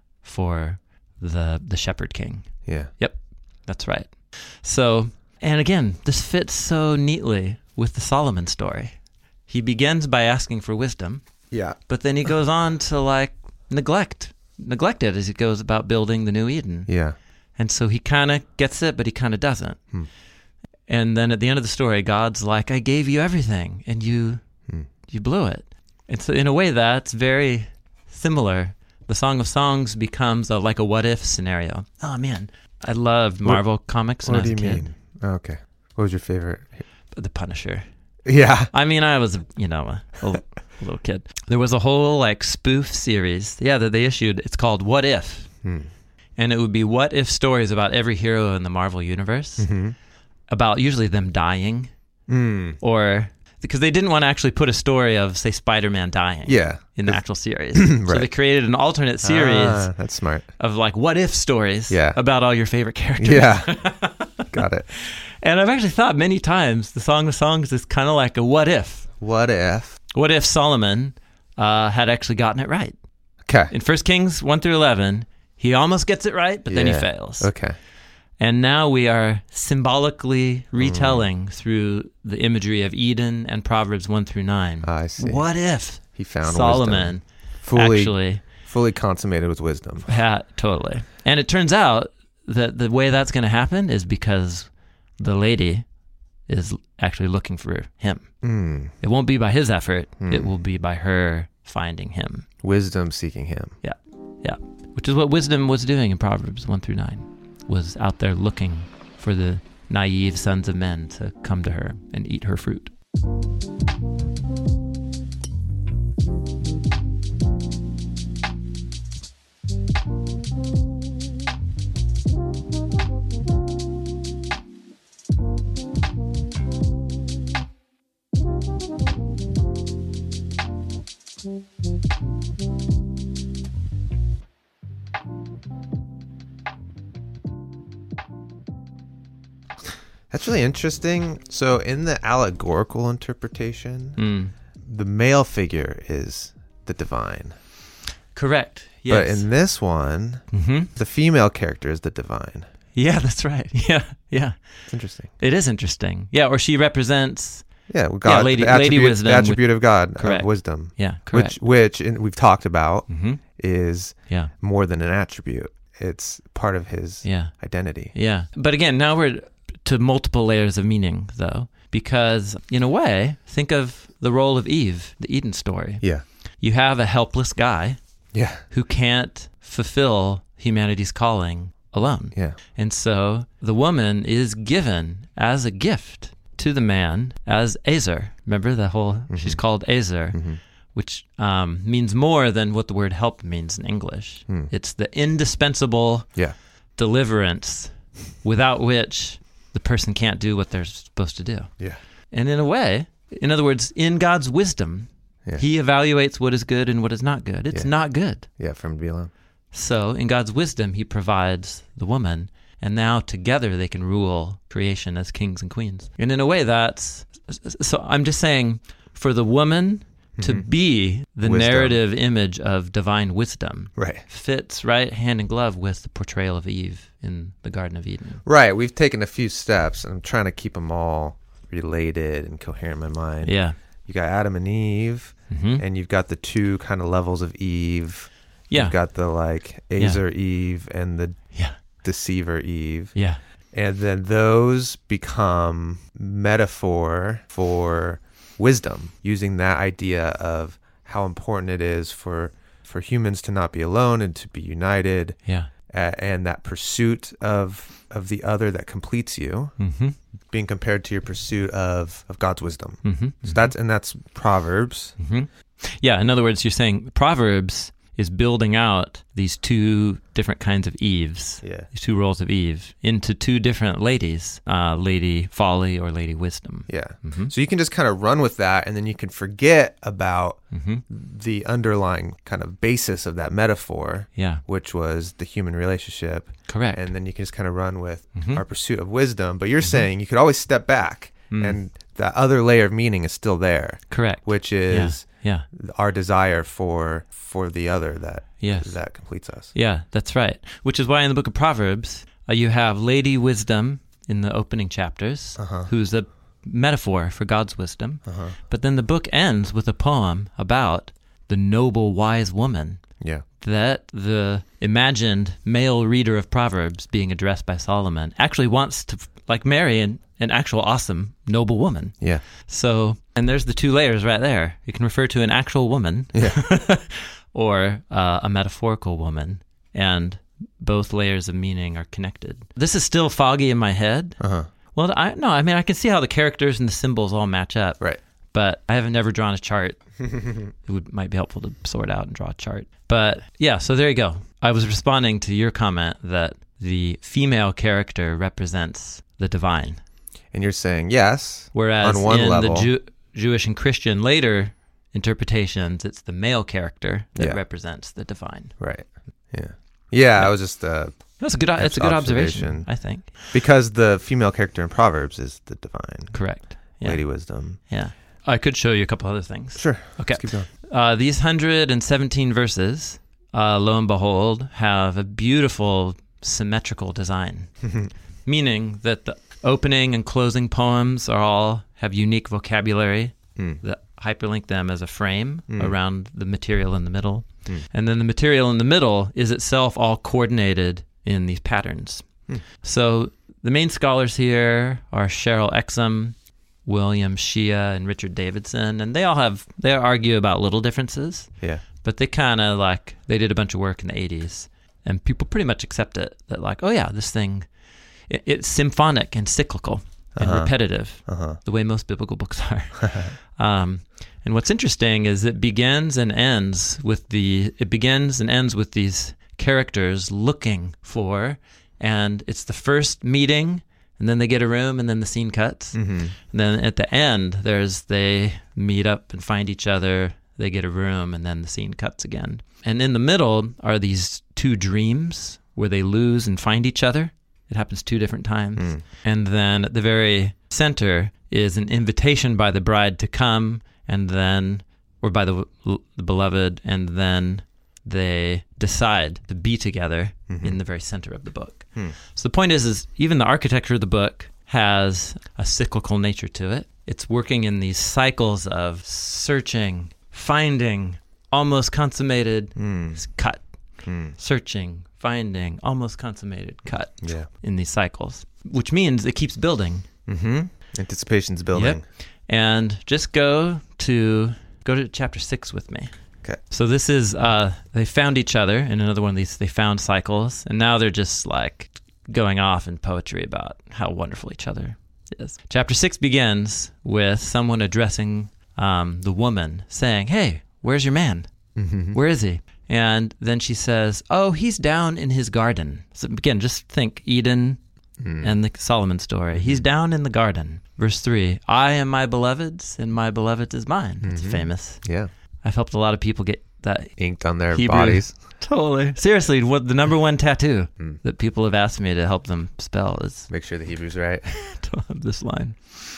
C: for the shepherd king.
B: Yeah.
C: Yep, that's right. So, and again, this fits so neatly with the Solomon story. He begins by asking for wisdom.
B: Yeah.
C: But then he goes on to neglect it as he goes about building the new Eden.
B: Yeah.
C: And so he kind of gets it, but he kind of doesn't. And then at the end of the story, God's like, I gave you everything, and you blew it. And so in a way, that's very similar. The Song of Songs becomes like a what-if scenario. Oh, man. I loved Marvel comics when I was a kid.
B: What do you mean? Oh, okay. What was your favorite?
C: The Punisher.
B: Yeah.
C: I mean, I was, a little kid. There was a whole spoof series, that they issued. It's called What If? And it would be what if stories about every hero in the Marvel universe, about usually them dying, or because they didn't want to actually put a story of, say, Spider-Man dying in the actual series.
B: Right.
C: So they created an alternate series
B: that's smart.
C: of what if stories about all your favorite characters.
B: Yeah. Got it.
C: And I've actually thought many times the Song of Songs is kind of like a what if.
B: What if?
C: What if Solomon had actually gotten it right?
B: Okay.
C: In 1 Kings 1 through 11, he almost gets it right, but then he fails.
B: Okay.
C: And now we are symbolically retelling through the imagery of Eden and Proverbs 1 through 9.
B: I see.
C: What if
B: he found
C: Solomon
B: wisdom. Fully consummated with wisdom?
C: Totally. And it turns out that the way that's going to happen is because the lady is actually looking for him. It won't be by his effort. It will be by her finding him.
B: Wisdom seeking him.
C: Yeah. Which is what wisdom was doing in Proverbs 1 through 9. Was out there looking for the naive sons of men to come to her and eat her fruit.
B: That's really interesting. So in the allegorical interpretation, the male figure is the divine.
C: Correct. Yes.
B: But in this one, the female character is the divine.
C: Yeah, that's right. Yeah.
B: It's interesting.
C: It is interesting. Yeah, or she represents...
B: God,
C: Lady Wisdom.
B: The attribute of God,
C: correct.
B: Of wisdom.
C: Yeah, correct.
B: Which we've talked about is more than an attribute. It's part of his identity.
C: Yeah. But again, now we're to multiple layers of meaning, though, because in a way, think of the role of Eve, the Eden story.
B: Yeah.
C: You have a helpless guy
B: who
C: can't fulfill humanity's calling alone.
B: Yeah.
C: And so the woman is given as a gift to the man as Ezer. Remember the whole, she's called Ezer, which means more than what the word help means in English. It's the indispensable deliverance without which the person can't do what they're supposed to do.
B: Yeah.
C: And in a way, in other words, in God's wisdom, he evaluates what is good and what is not good. It's not good.
B: Yeah, for him to be alone.
C: So in God's wisdom, he provides the woman, and now together they can rule creation as kings and queens. And in a way, so I'm just saying, for the woman to be the narrative image of divine wisdom, fits right hand in glove with the portrayal of Eve in the Garden of Eden.
B: Right. We've taken a few steps, and I'm trying to keep them all related and coherent in my mind.
C: Yeah.
B: You got Adam and Eve, and you've got the two kind of levels of Eve.
C: Yeah.
B: You've got the like Ezer Eve and the deceiver Eve.
C: Yeah.
B: And then those become metaphor for wisdom, using that idea of how important it is for humans to not be alone and to be united.
C: Yeah.
B: And that pursuit of the other that completes you, being compared to your pursuit of God's wisdom. So that's Proverbs.
C: Yeah, in other words, you're saying Proverbs is building out these two different kinds of Eves, these two roles of Eve, into two different ladies, Lady Folly or Lady Wisdom.
B: Yeah. So you can just kind of run with that, and then you can forget about the underlying kind of basis of that metaphor, which was the human relationship.
C: Correct.
B: And then you can just kind of run with our pursuit of wisdom. But you're saying you could always step back, and that other layer of meaning is still there.
C: Correct.
B: Which is our desire for the other that completes us.
C: Yeah, that's right. Which is why in the book of Proverbs, you have Lady Wisdom in the opening chapters, who's a metaphor for God's wisdom. But then the book ends with a poem about the noble, wise woman that the imagined male reader of Proverbs, being addressed by Solomon, actually wants to marry an actual awesome, noble woman.
B: Yeah.
C: So, and there's the two layers right there. You can refer to an actual woman or a metaphorical woman, and both layers of meaning are connected. This is still foggy in my head. Well, I can see how the characters and the symbols all match up.
B: Right.
C: But I have never drawn a chart. Might be helpful to sort out and draw a chart. But yeah, so there you go. I was responding to your comment that the female character represents the divine.
B: And you're saying yes,
C: whereas
B: on one
C: in
B: level,
C: the Jewish and Christian later interpretations, it's the male character that represents the divine.
B: Right. Yeah. Yeah, I was just
C: that's a good. It's a good observation, I think,
B: because the female character in Proverbs is the divine.
C: Correct. Yeah.
B: Lady Wisdom.
C: Yeah. I could show you a couple other things.
B: Sure.
C: Okay.
B: Let's keep going.
C: These 117 verses, lo and behold, have a beautiful symmetrical design, meaning that the opening and closing poems have unique vocabulary that hyperlink them as a frame around the material in the middle. And then the material in the middle is itself all coordinated in these patterns. So the main scholars here are Cheryl Exum, William Shea, and Richard Davidson, and they argue about little differences. Yeah. But they kind of they did a bunch of work in the 80s, and people pretty much accept it, that this thing, it's symphonic and cyclical and repetitive, the way most biblical books are. And what's interesting is it begins and ends with these characters looking for, and it's the first meeting, and then they get a room, and then the scene cuts. And then at the end, they meet up and find each other, they get a room, and then the scene cuts again. And in the middle are these two dreams where they lose and find each other. It happens 2 different times. And then at the very center is an invitation by the bride to come, and then, or by the beloved, and then they decide to be together in the very center of the book. So the point is even the architecture of the book has a cyclical nature to it. It's working in these cycles of searching, finding, almost consummated, cut. Searching, finding, almost consummated, cut. Yeah. In these cycles, which means it keeps building. Anticipation's building. Yep. And just go to chapter 6 with me.
B: Okay.
C: So this is, they found each other in another one of these, they found cycles, and now they're just like going off in poetry about how wonderful each other is. Chapter 6 begins with someone addressing the woman, saying, hey, where's your man? Where is he? And then she says, oh, he's down in his garden. So again, just think Eden and the Solomon story. He's down in the garden. Verse 3, I am my beloved's, and my beloved is mine. It's famous.
B: Yeah.
C: I've helped a lot of people get that
B: Inked on their
C: Hebrew.
B: bodies.
C: Totally. Seriously, what the number one tattoo that people have asked me to help them spell is
B: Make sure the Hebrew's right.
C: this line.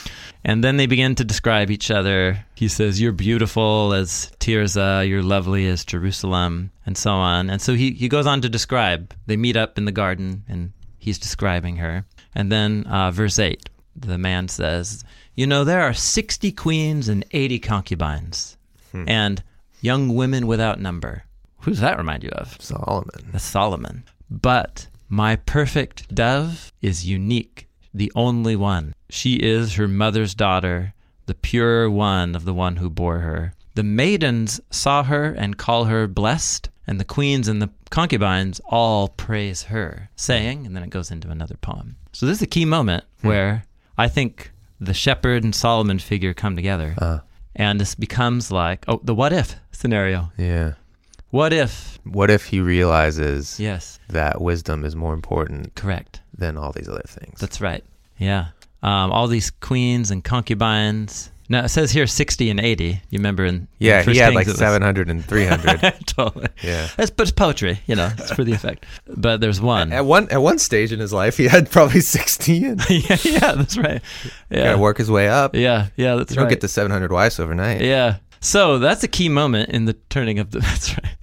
C: And then they begin to describe each other. He says, you're beautiful as Tirzah, you're lovely as Jerusalem, and so on. And so he goes on to describe. They meet up in the garden, and he's describing her. And then verse 8, the man says, you know, there are 60 queens and 80 concubines, and young women without number. Who does that remind you of?
B: Solomon.
C: That's Solomon. But my perfect dove is unique, the only one. She is her mother's daughter, the pure one of the one who bore her. The maidens saw her and call her blessed, and the queens and the concubines all praise her, saying, and then it goes into another poem. So this is a key moment where I think the shepherd and Solomon figure come together. And this becomes like, the what if scenario.
B: Yeah.
C: What if?
B: What if he realizes
C: Yes.
B: that wisdom is more important
C: Correct.
B: than all these other things?
C: That's right. Yeah. All these queens and concubines. Now, it says here 60 and 80. You remember in
B: Yeah,
C: First
B: he had
C: Kings
B: like
C: it was-
B: 700 and 300.
C: Totally.
B: Yeah.
C: But it's poetry, it's for the effect. But there's one.
B: At one stage in his life, he had probably 60, and
C: yeah, that's right. Yeah.
B: gotta work his way up.
C: Yeah, that's
B: You
C: right.
B: don't get to 700 wives overnight.
C: Yeah. So that's a key moment in the turning of the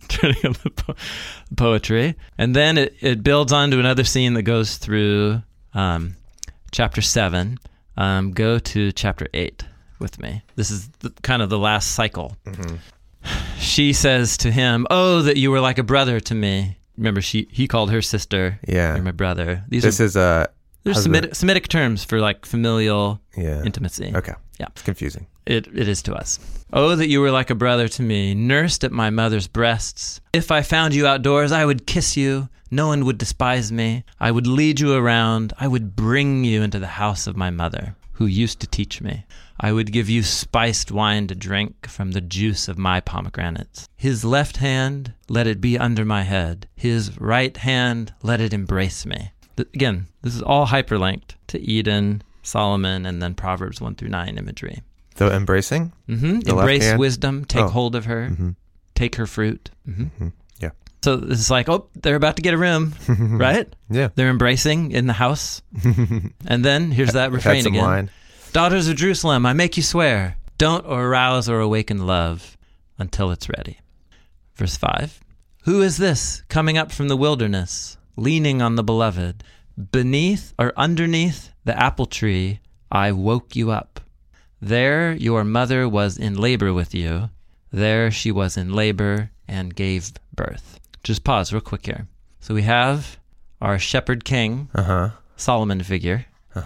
C: poetry. And then it builds on to another scene that goes through chapter 7. Go to chapter 8 with me. This is kind of the last cycle. She says to him, oh, that you were like a brother to me. Remember, he called her sister.
B: Yeah.
C: You're my brother.
B: This is a
C: There's Semitic terms for like familial intimacy.
B: Okay.
C: Yeah.
B: It's confusing.
C: It is to us. Oh, that you were like a brother to me, nursed at my mother's breasts. If I found you outdoors, I would kiss you. No one would despise me. I would lead you around. I would bring you into the house of my mother, who used to teach me. I would give you spiced wine to drink from the juice of my pomegranates. His left hand, let it be under my head. His right hand, let it embrace me. Again, this is all hyperlinked to Eden, Solomon, and then Proverbs 1-9 imagery.
B: The embracing?
C: Mm-hmm.
B: The
C: Embrace
B: left hand?
C: wisdom, take hold of her, take her fruit.
B: Yeah.
C: So it's like, they're about to get a room, right?
B: Yeah.
C: They're embracing in the house. And then here's that refrain
B: Had some
C: again.
B: wine.
C: Daughters of Jerusalem, I make you swear, don't arouse or awaken love until it's ready. Verse 5, who is this coming up from the wilderness, leaning on the beloved? Beneath or underneath the apple tree, I woke you up. There your mother was in labor with you. There she was in labor and gave birth. Just pause real quick here. So we have our shepherd king, Solomon figure,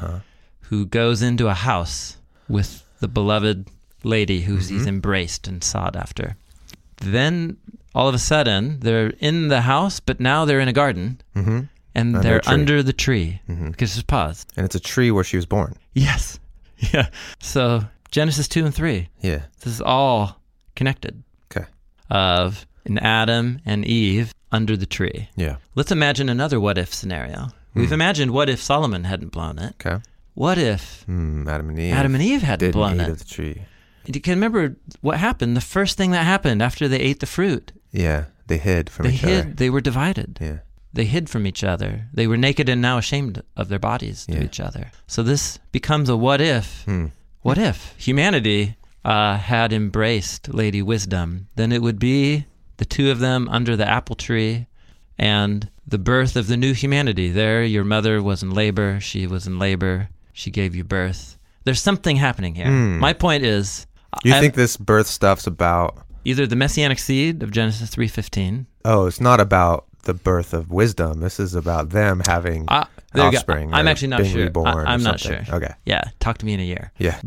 C: who goes into a house with the beloved lady who he's embraced and sought after. Then all of a sudden they're in the house, but now they're in a garden, and they're under the tree. Because just pause.
B: And it's a tree where she was born.
C: Yes. Yeah. So Genesis 2 and 3.
B: Yeah.
C: This is all connected.
B: Okay.
C: Of an Adam and Eve under the tree.
B: Yeah.
C: Let's imagine another what if scenario. We've imagined what if Solomon hadn't blown it.
B: Okay.
C: What if
B: Adam and
C: Eve hadn't
B: didn't
C: blown
B: eat
C: it?
B: of the tree.
C: You can remember what happened. The first thing that happened after they ate the fruit.
B: Yeah. They hid from each other.
C: They were divided.
B: Yeah.
C: They hid from each other. They were naked and now ashamed of their bodies to each other. So this becomes a what if. What if humanity had embraced Lady Wisdom? Then it would be the two of them under the apple tree and the birth of the new humanity. There your mother was in labor. She was in labor. She gave you birth. There's something happening here. My point is...
B: You think this birth stuff's about...
C: Either the messianic seed of Genesis 3:15.
B: Oh, it's not about the birth of wisdom. This is about them having
C: There you go.
B: offspring.
C: I'm
B: or
C: actually not
B: being
C: sure.
B: reborn
C: I'm
B: or
C: not
B: something.
C: sure.
B: Okay.
C: Yeah, talk to me in a year.
B: Yeah.
C: But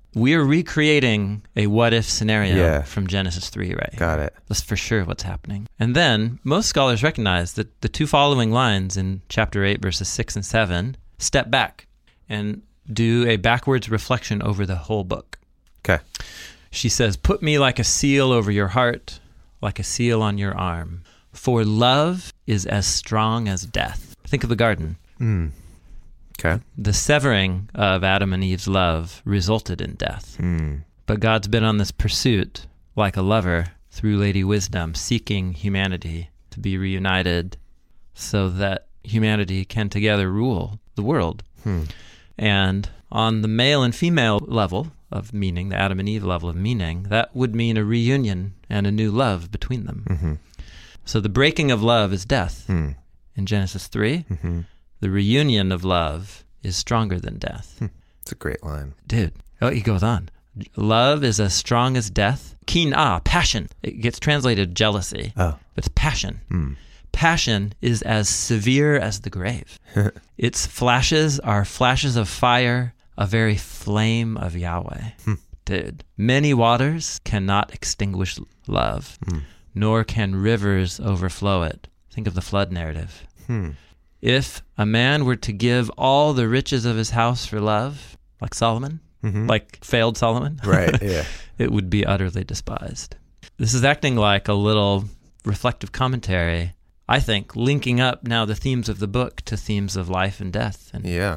C: we're recreating a what-if scenario
B: Yeah.
C: from Genesis 3 right here.
B: Got it.
C: That's for sure what's happening. And then most scholars recognize that the two following lines in chapter 8, verses 6 and 7, step back and do a backwards reflection over the whole book.
B: Okay.
C: She says, "Put me like a seal over your heart, like a seal on your arm. For love is as strong as death." Think of the garden.
B: Okay.
C: The severing of Adam and Eve's love resulted in death. But God's been on this pursuit, like a lover, through Lady Wisdom, seeking humanity to be reunited so that humanity can together rule the world. And on the male and female level of meaning, the Adam and Eve level of meaning, that would mean a reunion and a new love between them. So the breaking of love is death. In Genesis 3, the reunion of love is stronger than death.
B: It's a great line.
C: Dude, he goes on. Love is as strong as death. Kin'ah, passion. It gets translated jealousy.
B: Oh.
C: But it's passion. Passion is as severe as the grave. Its flashes are flashes of fire, a very flame of Yahweh. Dude, many waters cannot extinguish love, nor can rivers overflow it. Think of the flood narrative. If a man were to give all the riches of his house for love, like Solomon, like failed Solomon,
B: Right, yeah.
C: it would be utterly despised. This is acting like a little reflective commentary, I think, linking up now the themes of the book to themes of life and death.
B: Yeah.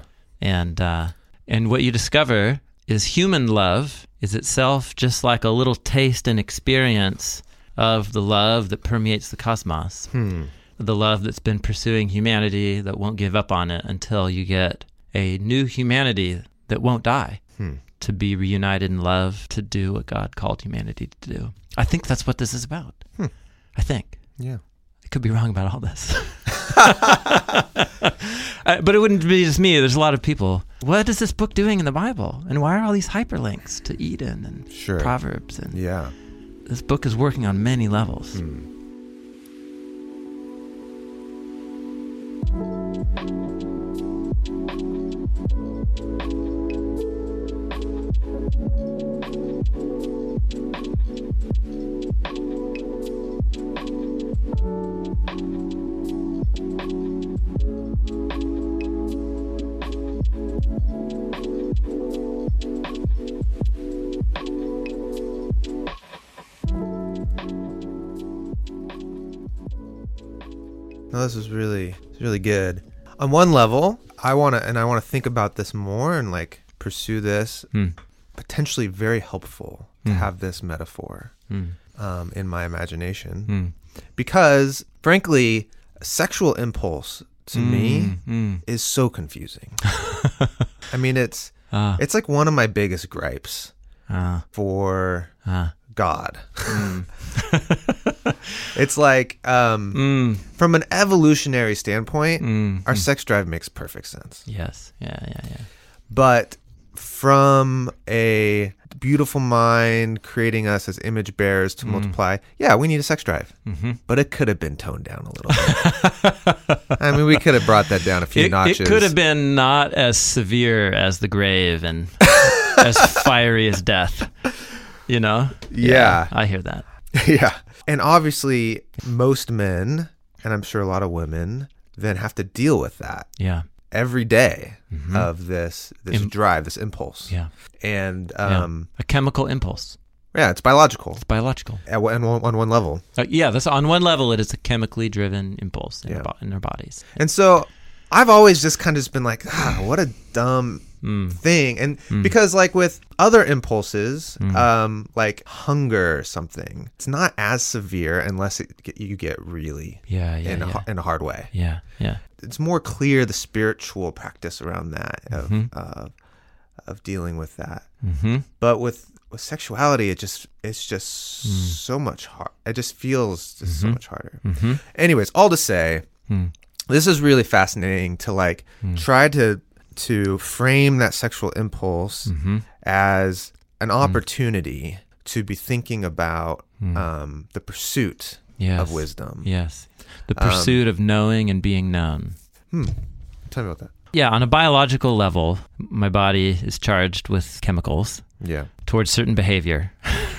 C: And what you discover is human love is itself just like a little taste and experience of the love that permeates the cosmos. The love that's been pursuing humanity that won't give up on it until you get a new humanity that won't die to be reunited in love, to do what God called humanity to do. I think that's what this is about. I think.
B: Yeah.
C: I could be wrong about all this. But it wouldn't be just me. There's a lot of people. What is this book doing in the Bible? And why are all these hyperlinks to Eden and Proverbs? And
B: Yeah.
C: this book is working on many levels.
B: No, this is really good. On one level, I want to think about this more and like pursue this. Potentially very helpful to have this metaphor in my imagination, because frankly, sexual impulse to me is so confusing. I mean, it's like one of my biggest gripes for God. It's like from an evolutionary standpoint, our sex drive makes perfect sense.
C: Yes. Yeah.
B: But from a beautiful mind creating us as image bearers to multiply, yeah, we need a sex drive. But it could have been toned down a little bit. I mean, we could have brought that down a few notches.
C: It could have been not as severe as the grave and as fiery as death. You know?
B: Yeah.
C: I hear that.
B: Yeah. And obviously, most men, and I'm sure a lot of women, then have to deal with that.
C: Yeah.
B: Every day of this drive, this impulse.
C: Yeah.
B: And
C: a chemical impulse.
B: Yeah, it's biological.
C: It's biological.
B: On one level.
C: That's on one level. It is a chemically driven impulse in our bodies.
B: And so I've always just kind of been like, what a dumb thing. And because like with other impulses, like hunger or something, it's not as severe unless you get really in a hard way.
C: Yeah.
B: It's more clear the spiritual practice around that of dealing with that. But with sexuality, it's just so much hard. It just feels just so much harder. Anyways, all to say, this is really fascinating to like try to frame that sexual impulse as an opportunity to be thinking about the pursuit of wisdom.
C: Yes. The pursuit of knowing and being known.
B: Tell me about that.
C: Yeah, on a biological level, my body is charged with chemicals
B: Yeah.
C: towards certain behavior,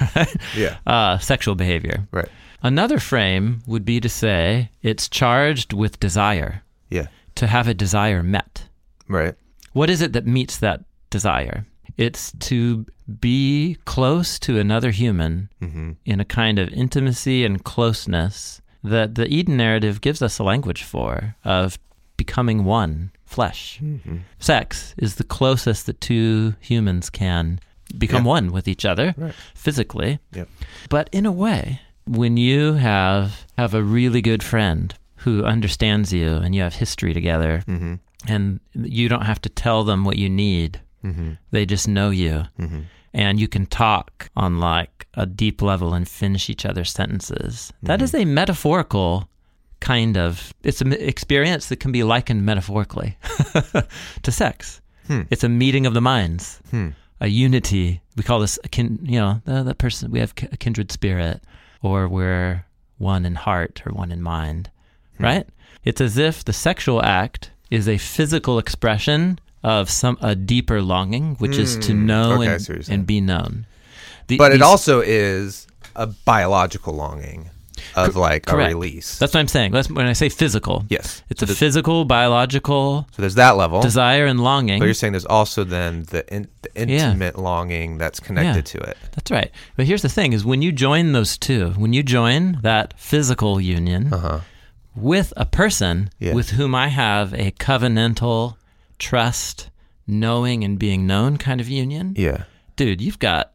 B: Yeah.
C: sexual behavior.
B: Right.
C: Another frame would be to say it's charged with desire,
B: Yeah.
C: to have a desire met.
B: Right.
C: What is it that meets that desire? It's to be close to another human in a kind of intimacy and closeness that the Eden narrative gives us a language for, of becoming one flesh. Sex is the closest that two humans can become one with each other physically.
B: Yep.
C: But in a way, when you have a really good friend who understands you and you have history together, and you don't have to tell them what you need, they just know you, and you can talk on like a deep level and finish each other's sentences. That is a metaphorical kind of, it's an experience that can be likened metaphorically to sex. It's a meeting of the minds, a unity. We call this, that person, we have a kindred spirit, or we're one in heart or one in mind, right? It's as if the sexual act is a physical expression of a deeper longing, which is to know and be known.
B: But it also is a biological longing of like a release.
C: That's what I'm saying. That's when I say physical.
B: Yes.
C: It's a physical, biological.
B: So there's that level.
C: Desire and longing.
B: But you're saying there's also then the intimate longing that's connected to it.
C: That's right. But here's the thing is when you join those two, when you join that physical union with a person with whom I have a covenantal trust, knowing and being known kind of union.
B: Yeah.
C: Dude, you've got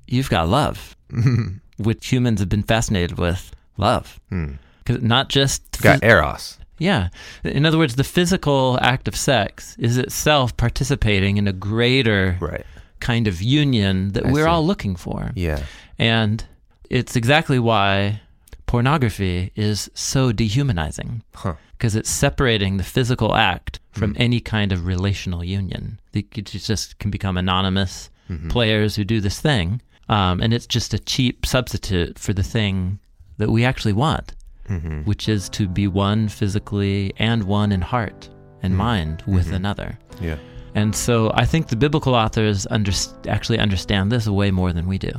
C: love, which humans have been fascinated with. Love. Because not just...
B: Got eros.
C: Yeah. In other words, the physical act of sex is itself participating in a greater kind of union that we're all looking for.
B: Yeah.
C: And it's exactly why pornography is so dehumanizing. Because it's separating the physical act from any kind of relational union. It just can become anonymous players who do this thing, and it's just a cheap substitute for the thing that we actually want, which is to be one physically and one in heart and mind with another.
B: Yeah.
C: And so I think the biblical authors actually understand this way more than we do,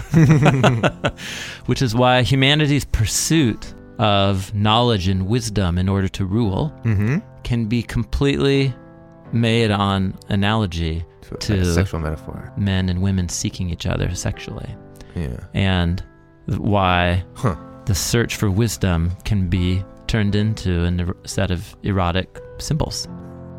C: which is why humanity's pursuit of knowledge and wisdom in order to rule can be completely made on analogy to
B: like a sexual metaphor.
C: Men and women seeking each other sexually.
B: Yeah.
C: And why the search for wisdom can be turned into a set of erotic symbols.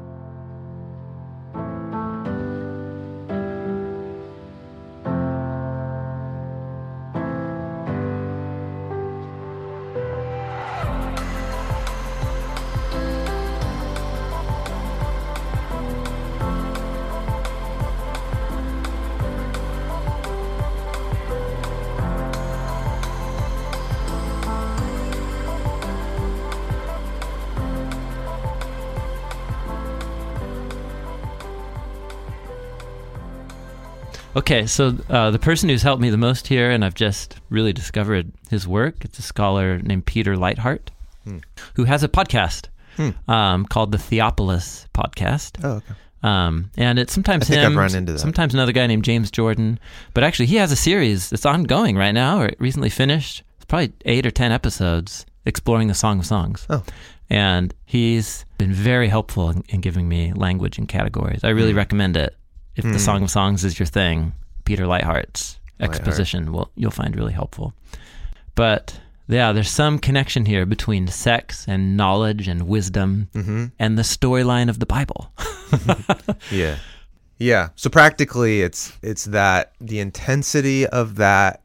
C: Okay, so the person who's helped me the most here, and I've just really discovered his work, it's a scholar named Peter Leithart, who has a podcast called the Theopolis Podcast.
B: Oh, okay.
C: And it's sometimes
B: I think
C: him,
B: I've run into that.
C: Sometimes another guy named James Jordan. But actually, he has a series that's ongoing right now, or it recently finished. It's probably 8 or 10 episodes exploring the Song of Songs.
B: Oh.
C: And he's been very helpful in giving me language and categories. I really recommend it. If the Song of Songs is your thing, Peter Leithart's exposition you'll find really helpful. But yeah, there's some connection here between sex and knowledge and wisdom and the storyline of the Bible.
B: Yeah. So practically, it's that the intensity of that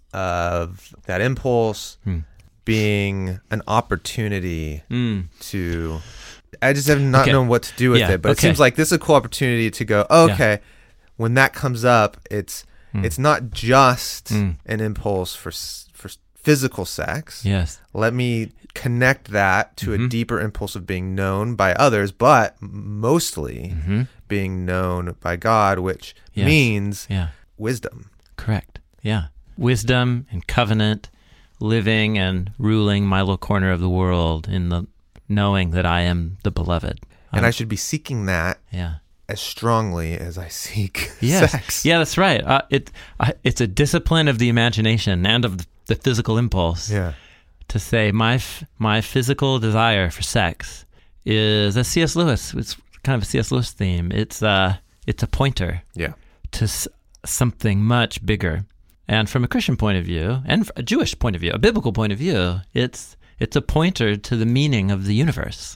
B: impulse being an opportunity to. I just have not known what to do with it, but it seems like this is a cool opportunity to go, okay, when that comes up, it's not just an impulse for physical sex.
C: Yes.
B: Let me connect that to a deeper impulse of being known by others, but mostly being known by God, which means wisdom.
C: Correct. Yeah. Wisdom and covenant, living and ruling my little corner of the world in the knowing that I am the beloved.
B: And I should be seeking that as strongly as I seek
C: Yes.
B: sex.
C: Yeah, that's right. It's a discipline of the imagination and of the physical impulse
B: Yeah.
C: to say my physical desire for sex is a C.S. Lewis. It's kind of a C.S. Lewis theme. It's a pointer
B: Yeah.
C: to something much bigger. And from a Christian point of view, and a Jewish point of view, a biblical point of view, it's a pointer to the meaning of the universe.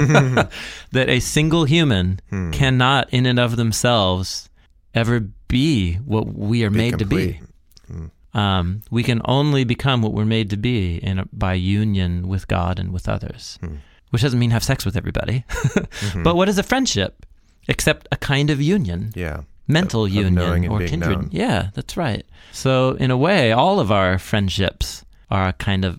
C: That a single human cannot, in and of themselves, ever be what we are made
B: complete.
C: to be. We can only become what we're made to be by union with God and with others. Which doesn't mean have sex with everybody. But what is a friendship except a kind of union?
B: Yeah.
C: Mental
B: Of
C: union
B: knowing and
C: or
B: being
C: kindred.
B: known.
C: Yeah, that's right. So in a way, all of our friendships are kind of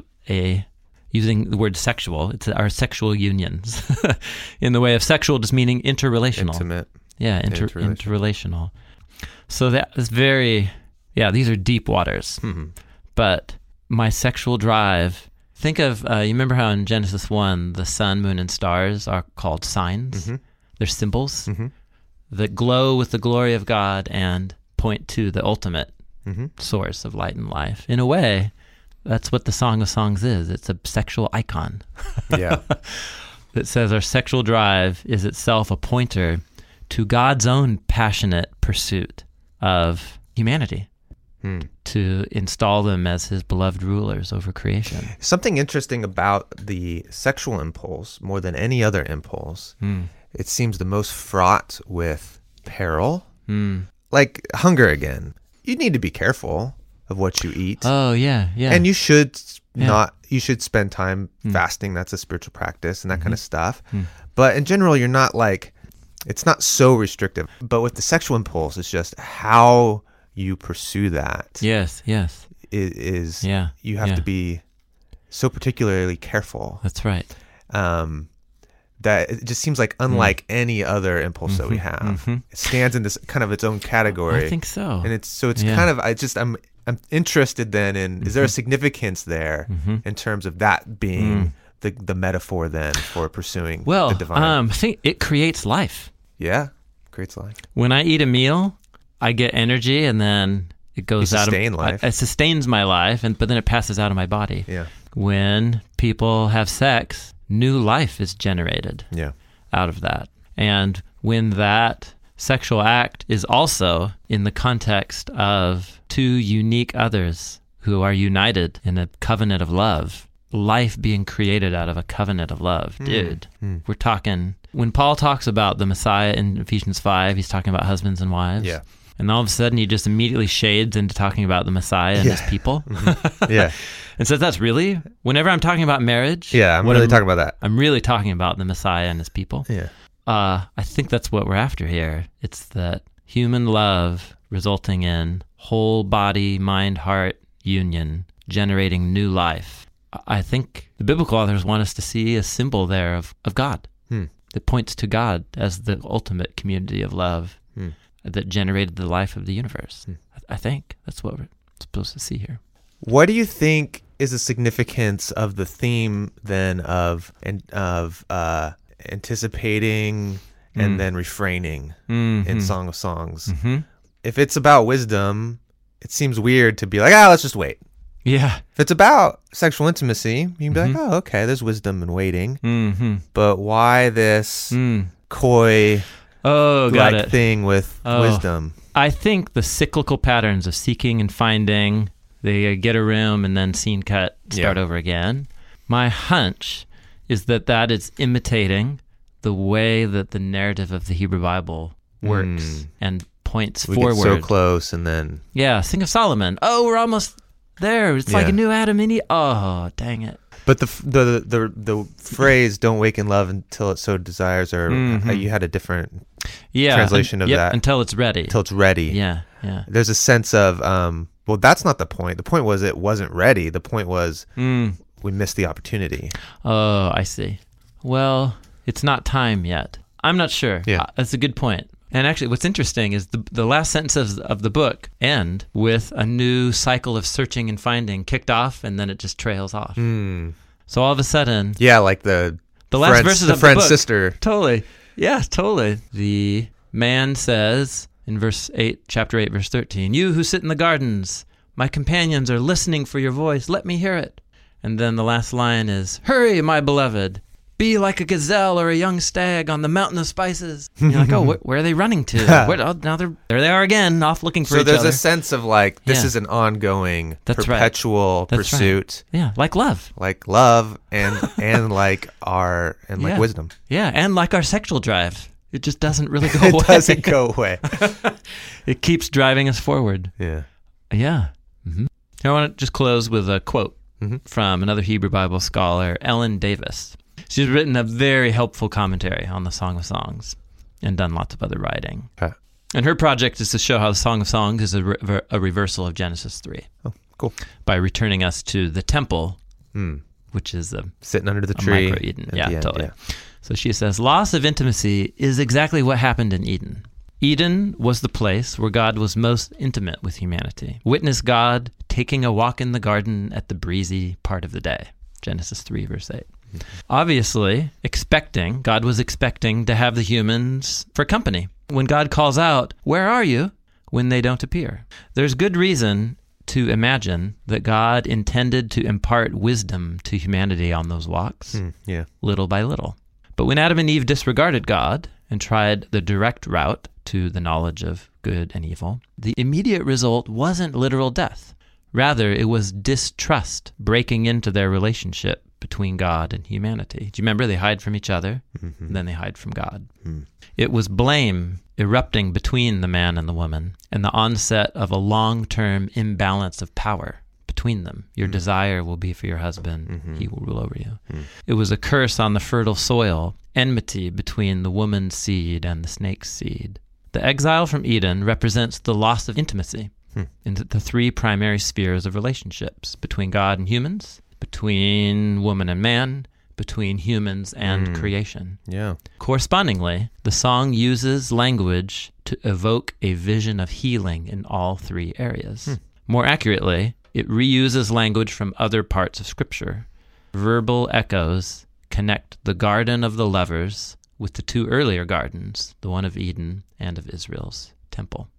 C: using the word sexual, it's our sexual unions. In the way of sexual just meaning interrelational.
B: Intimate.
C: Yeah, interrelational. So that is these are deep waters. But my sexual drive, think of, you remember how in Genesis 1, the sun, moon, and stars are called signs? They're symbols that glow with the glory of God and point to the ultimate source of light and life. In a way, that's what the Song of Songs is. It's a sexual icon.
B: Yeah.
C: That says our sexual drive is itself a pointer to God's own passionate pursuit of humanity, to install them as his beloved rulers over creation.
B: Something interesting about the sexual impulse, more than any other impulse, it seems the most fraught with peril. Like hunger again. You need to be careful of what you eat.
C: Oh, yeah.
B: And you should you should spend time fasting. That's a spiritual practice and that kind of stuff. But in general, you're not it's not so restrictive. But with the sexual impulse, it's just how you pursue that.
C: Yes.
B: You have to be so particularly careful.
C: That's right.
B: That it just seems like unlike any other impulse that we have. It stands in this kind of its own category.
C: I think so.
B: And it's kind of, I'm interested then in, is there a significance there in terms of that being the metaphor then for pursuing the divine?
C: I think it creates life.
B: Yeah, creates life.
C: When I eat a meal, I get energy, and then it goes out of
B: life.
C: It sustains my life, but then it passes out of my body.
B: Yeah.
C: When people have sex, new life is generated out of that. And when that sexual act is also in the context of two unique others who are united in a covenant of love, life being created out of a covenant of love. Dude, we're talking, when Paul talks about the Messiah in Ephesians 5, he's talking about husbands and wives.
B: Yeah.
C: And all of a sudden he just immediately shades into talking about the Messiah and his people.
B: Yeah.
C: And says that's really, whenever I'm talking about marriage.
B: Yeah, I'm really talking about that.
C: I'm really talking about the Messiah and his people.
B: Yeah.
C: I think that's what we're after here. It's that human love resulting in whole body, mind, heart union, generating new life. I think the biblical authors want us to see a symbol there of God that points to God as the ultimate community of love that generated the life of the universe. I think that's what we're supposed to see here.
B: What do you think is the significance of the theme then of anticipating and then refraining in Song of Songs? If it's about wisdom, it seems weird to be like, let's just wait.
C: Yeah.
B: If it's about sexual intimacy, you can be like, oh, okay, there's wisdom in waiting. But why this coy thing with wisdom?
C: I think the cyclical patterns of seeking and finding, they get a room and then scene cut, start over again. My hunch is that is imitating the way that the narrative of the Hebrew Bible works and points forward.
B: Get so close and then...
C: Yeah, Song of Solomon. Oh, we're almost there. It's like a new Adam and Eve. Oh, dang it.
B: But the phrase "don't wake in love until it so desires," or you had a different translation of that.
C: Until it's ready.
B: Until it's ready.
C: Yeah.
B: There's a sense of well, that's not the point. The point was it wasn't ready. The point was we missed the opportunity.
C: Oh, I see. Well, it's not time yet. I'm not sure.
B: Yeah,
C: that's a good point. And actually, what's interesting is the last sentences of the book end with a new cycle of searching and finding kicked off, and then it just trails off. So all of a sudden...
B: Yeah, like the
C: last verses of the book.
B: Sister.
C: Totally. Yeah, totally. The Man says in chapter 8, verse 13, "You who sit in the gardens, my companions are listening for your voice. Let me hear it." And then the last line is, "Hurry, my beloved. Be like a gazelle or a young stag on the mountain of spices." And you're like, oh, where are they running to? Now there they are again, off looking for each other.
B: So there's a sense of like, this is an ongoing, perpetual pursuit.
C: Right. Yeah, like love.
B: Like love and like like wisdom.
C: Yeah, and like our sexual drive. It just doesn't really go away.
B: It doesn't go away.
C: It keeps driving us forward.
B: Yeah.
C: Yeah. Mm-hmm. I want to just close with a quote from another Hebrew Bible scholar, Ellen Davis. She's written a very helpful commentary on the Song of Songs and done lots of other writing.
B: Okay.
C: And her project is to show how the Song of Songs is a reversal of Genesis 3.
B: Oh, cool. By
C: returning us to the temple, which is
B: sitting under the tree.
C: Micro Eden. Yeah, totally. Yeah. So she says, loss of intimacy is exactly what happened in Eden. Eden was the place where God was most intimate with humanity. Witness God taking a walk in the garden at the breezy part of the day. Genesis 3, verse 8. Obviously, God was expecting to have the humans for company. When God calls out, "Where are you?" when they don't appear. There's good reason to imagine that God intended to impart wisdom to humanity on those walks, little by little. But when Adam and Eve disregarded God and tried the direct route to the knowledge of good and evil, the immediate result wasn't literal death. Rather, it was distrust breaking into their relationship between God and humanity. Do you remember? They hide from each other, and then they hide from God. It was blame erupting between the man and the woman, and the onset of a long-term imbalance of power between them. Your desire will be for your husband, he will rule over you. It was a curse on the fertile soil, enmity between the woman's seed and the snake's seed. The exile from Eden represents the loss of intimacy in the three primary spheres of relationships, between God and humans, between woman and man, between humans and creation. Yeah. Correspondingly, the song uses language to evoke a vision of healing in all three areas. More accurately, it reuses language from other parts of Scripture. Verbal echoes connect the Garden of the Lovers with the two earlier gardens, the one of Eden and of Israel's temple.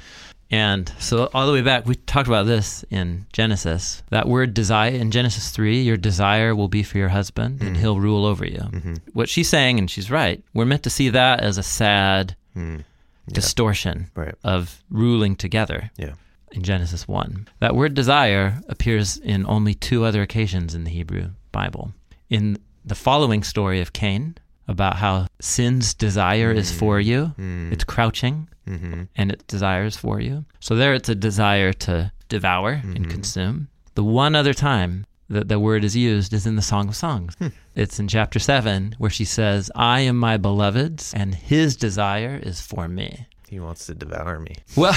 C: And so all the way back, we talked about this in Genesis. That word desire, in Genesis 3, your desire will be for your husband, and he'll rule over you. What she's saying, and she's right, we're meant to see that as a sad distortion of ruling together in Genesis 1. That word desire appears in only two other occasions in the Hebrew Bible. In the following story of Cain, about how sin's desire is for you, it's crouching, and its desire is for you. So there it's a desire to devour and consume. The one other time that the word is used is in the Song of Songs. It's in chapter 7 where she says, "I am my beloved's, and his desire is for me."
B: He wants to devour me.
C: Well,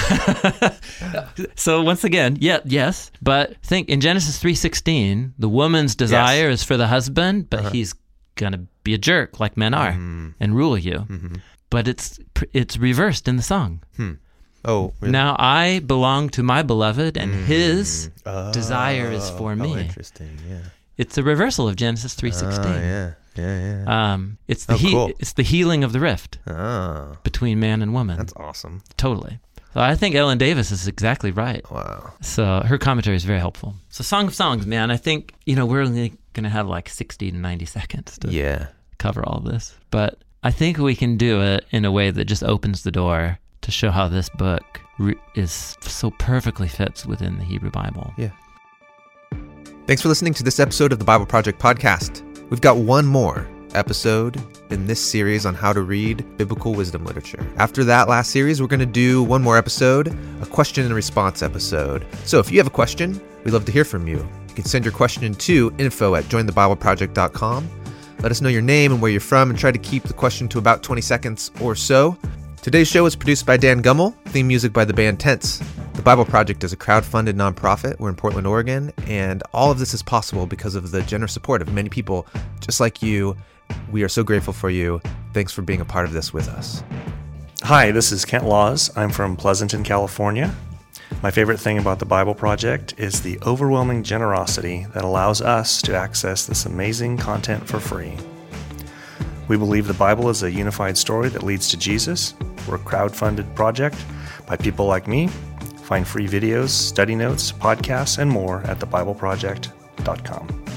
C: so once again, yes, but think in Genesis 3:16, the woman's desire is for the husband, but he's going to be a jerk like men are and rule you. But it's reversed in the song. Oh, really? Now I belong to my beloved, and his desire is for me.
B: Oh, interesting. Yeah,
C: it's a reversal of Genesis 3:16.
B: Yeah.
C: It's the healing of the rift between man and woman.
B: That's awesome.
C: Totally. So I think Ellen Davis is exactly right.
B: Wow.
C: So her commentary is very helpful. So Song of Songs, man, I think we're only going to have like 60 to 90 seconds to cover all this, but I think we can do it in a way that just opens the door to show how this book is so perfectly fits within the Hebrew Bible.
B: Yeah. Thanks for listening to this episode of the Bible Project podcast. We've got one more episode in this series on how to read biblical wisdom literature. After that last series, we're going to do one more episode, a question and response episode. So if you have a question, we'd love to hear from you. You can send your question to info@jointhebibleproject.com. Let us know your name and where you're from, and try to keep the question to about 20 seconds or so. Today's show was produced by Dan Gummel, theme music by the band Tense. The Bible Project is a crowd-funded nonprofit. We're in Portland, Oregon, and all of this is possible because of the generous support of many people just like you. We are so grateful for you. Thanks for being a part of this with us.
D: Hi, this is Kent Laws. I'm from Pleasanton, California. My favorite thing about the Bible Project is the overwhelming generosity that allows us to access this amazing content for free. We believe the Bible is a unified story that leads to Jesus. We're a crowd-funded project by people like me. Find free videos, study notes, podcasts, and more at thebibleproject.com.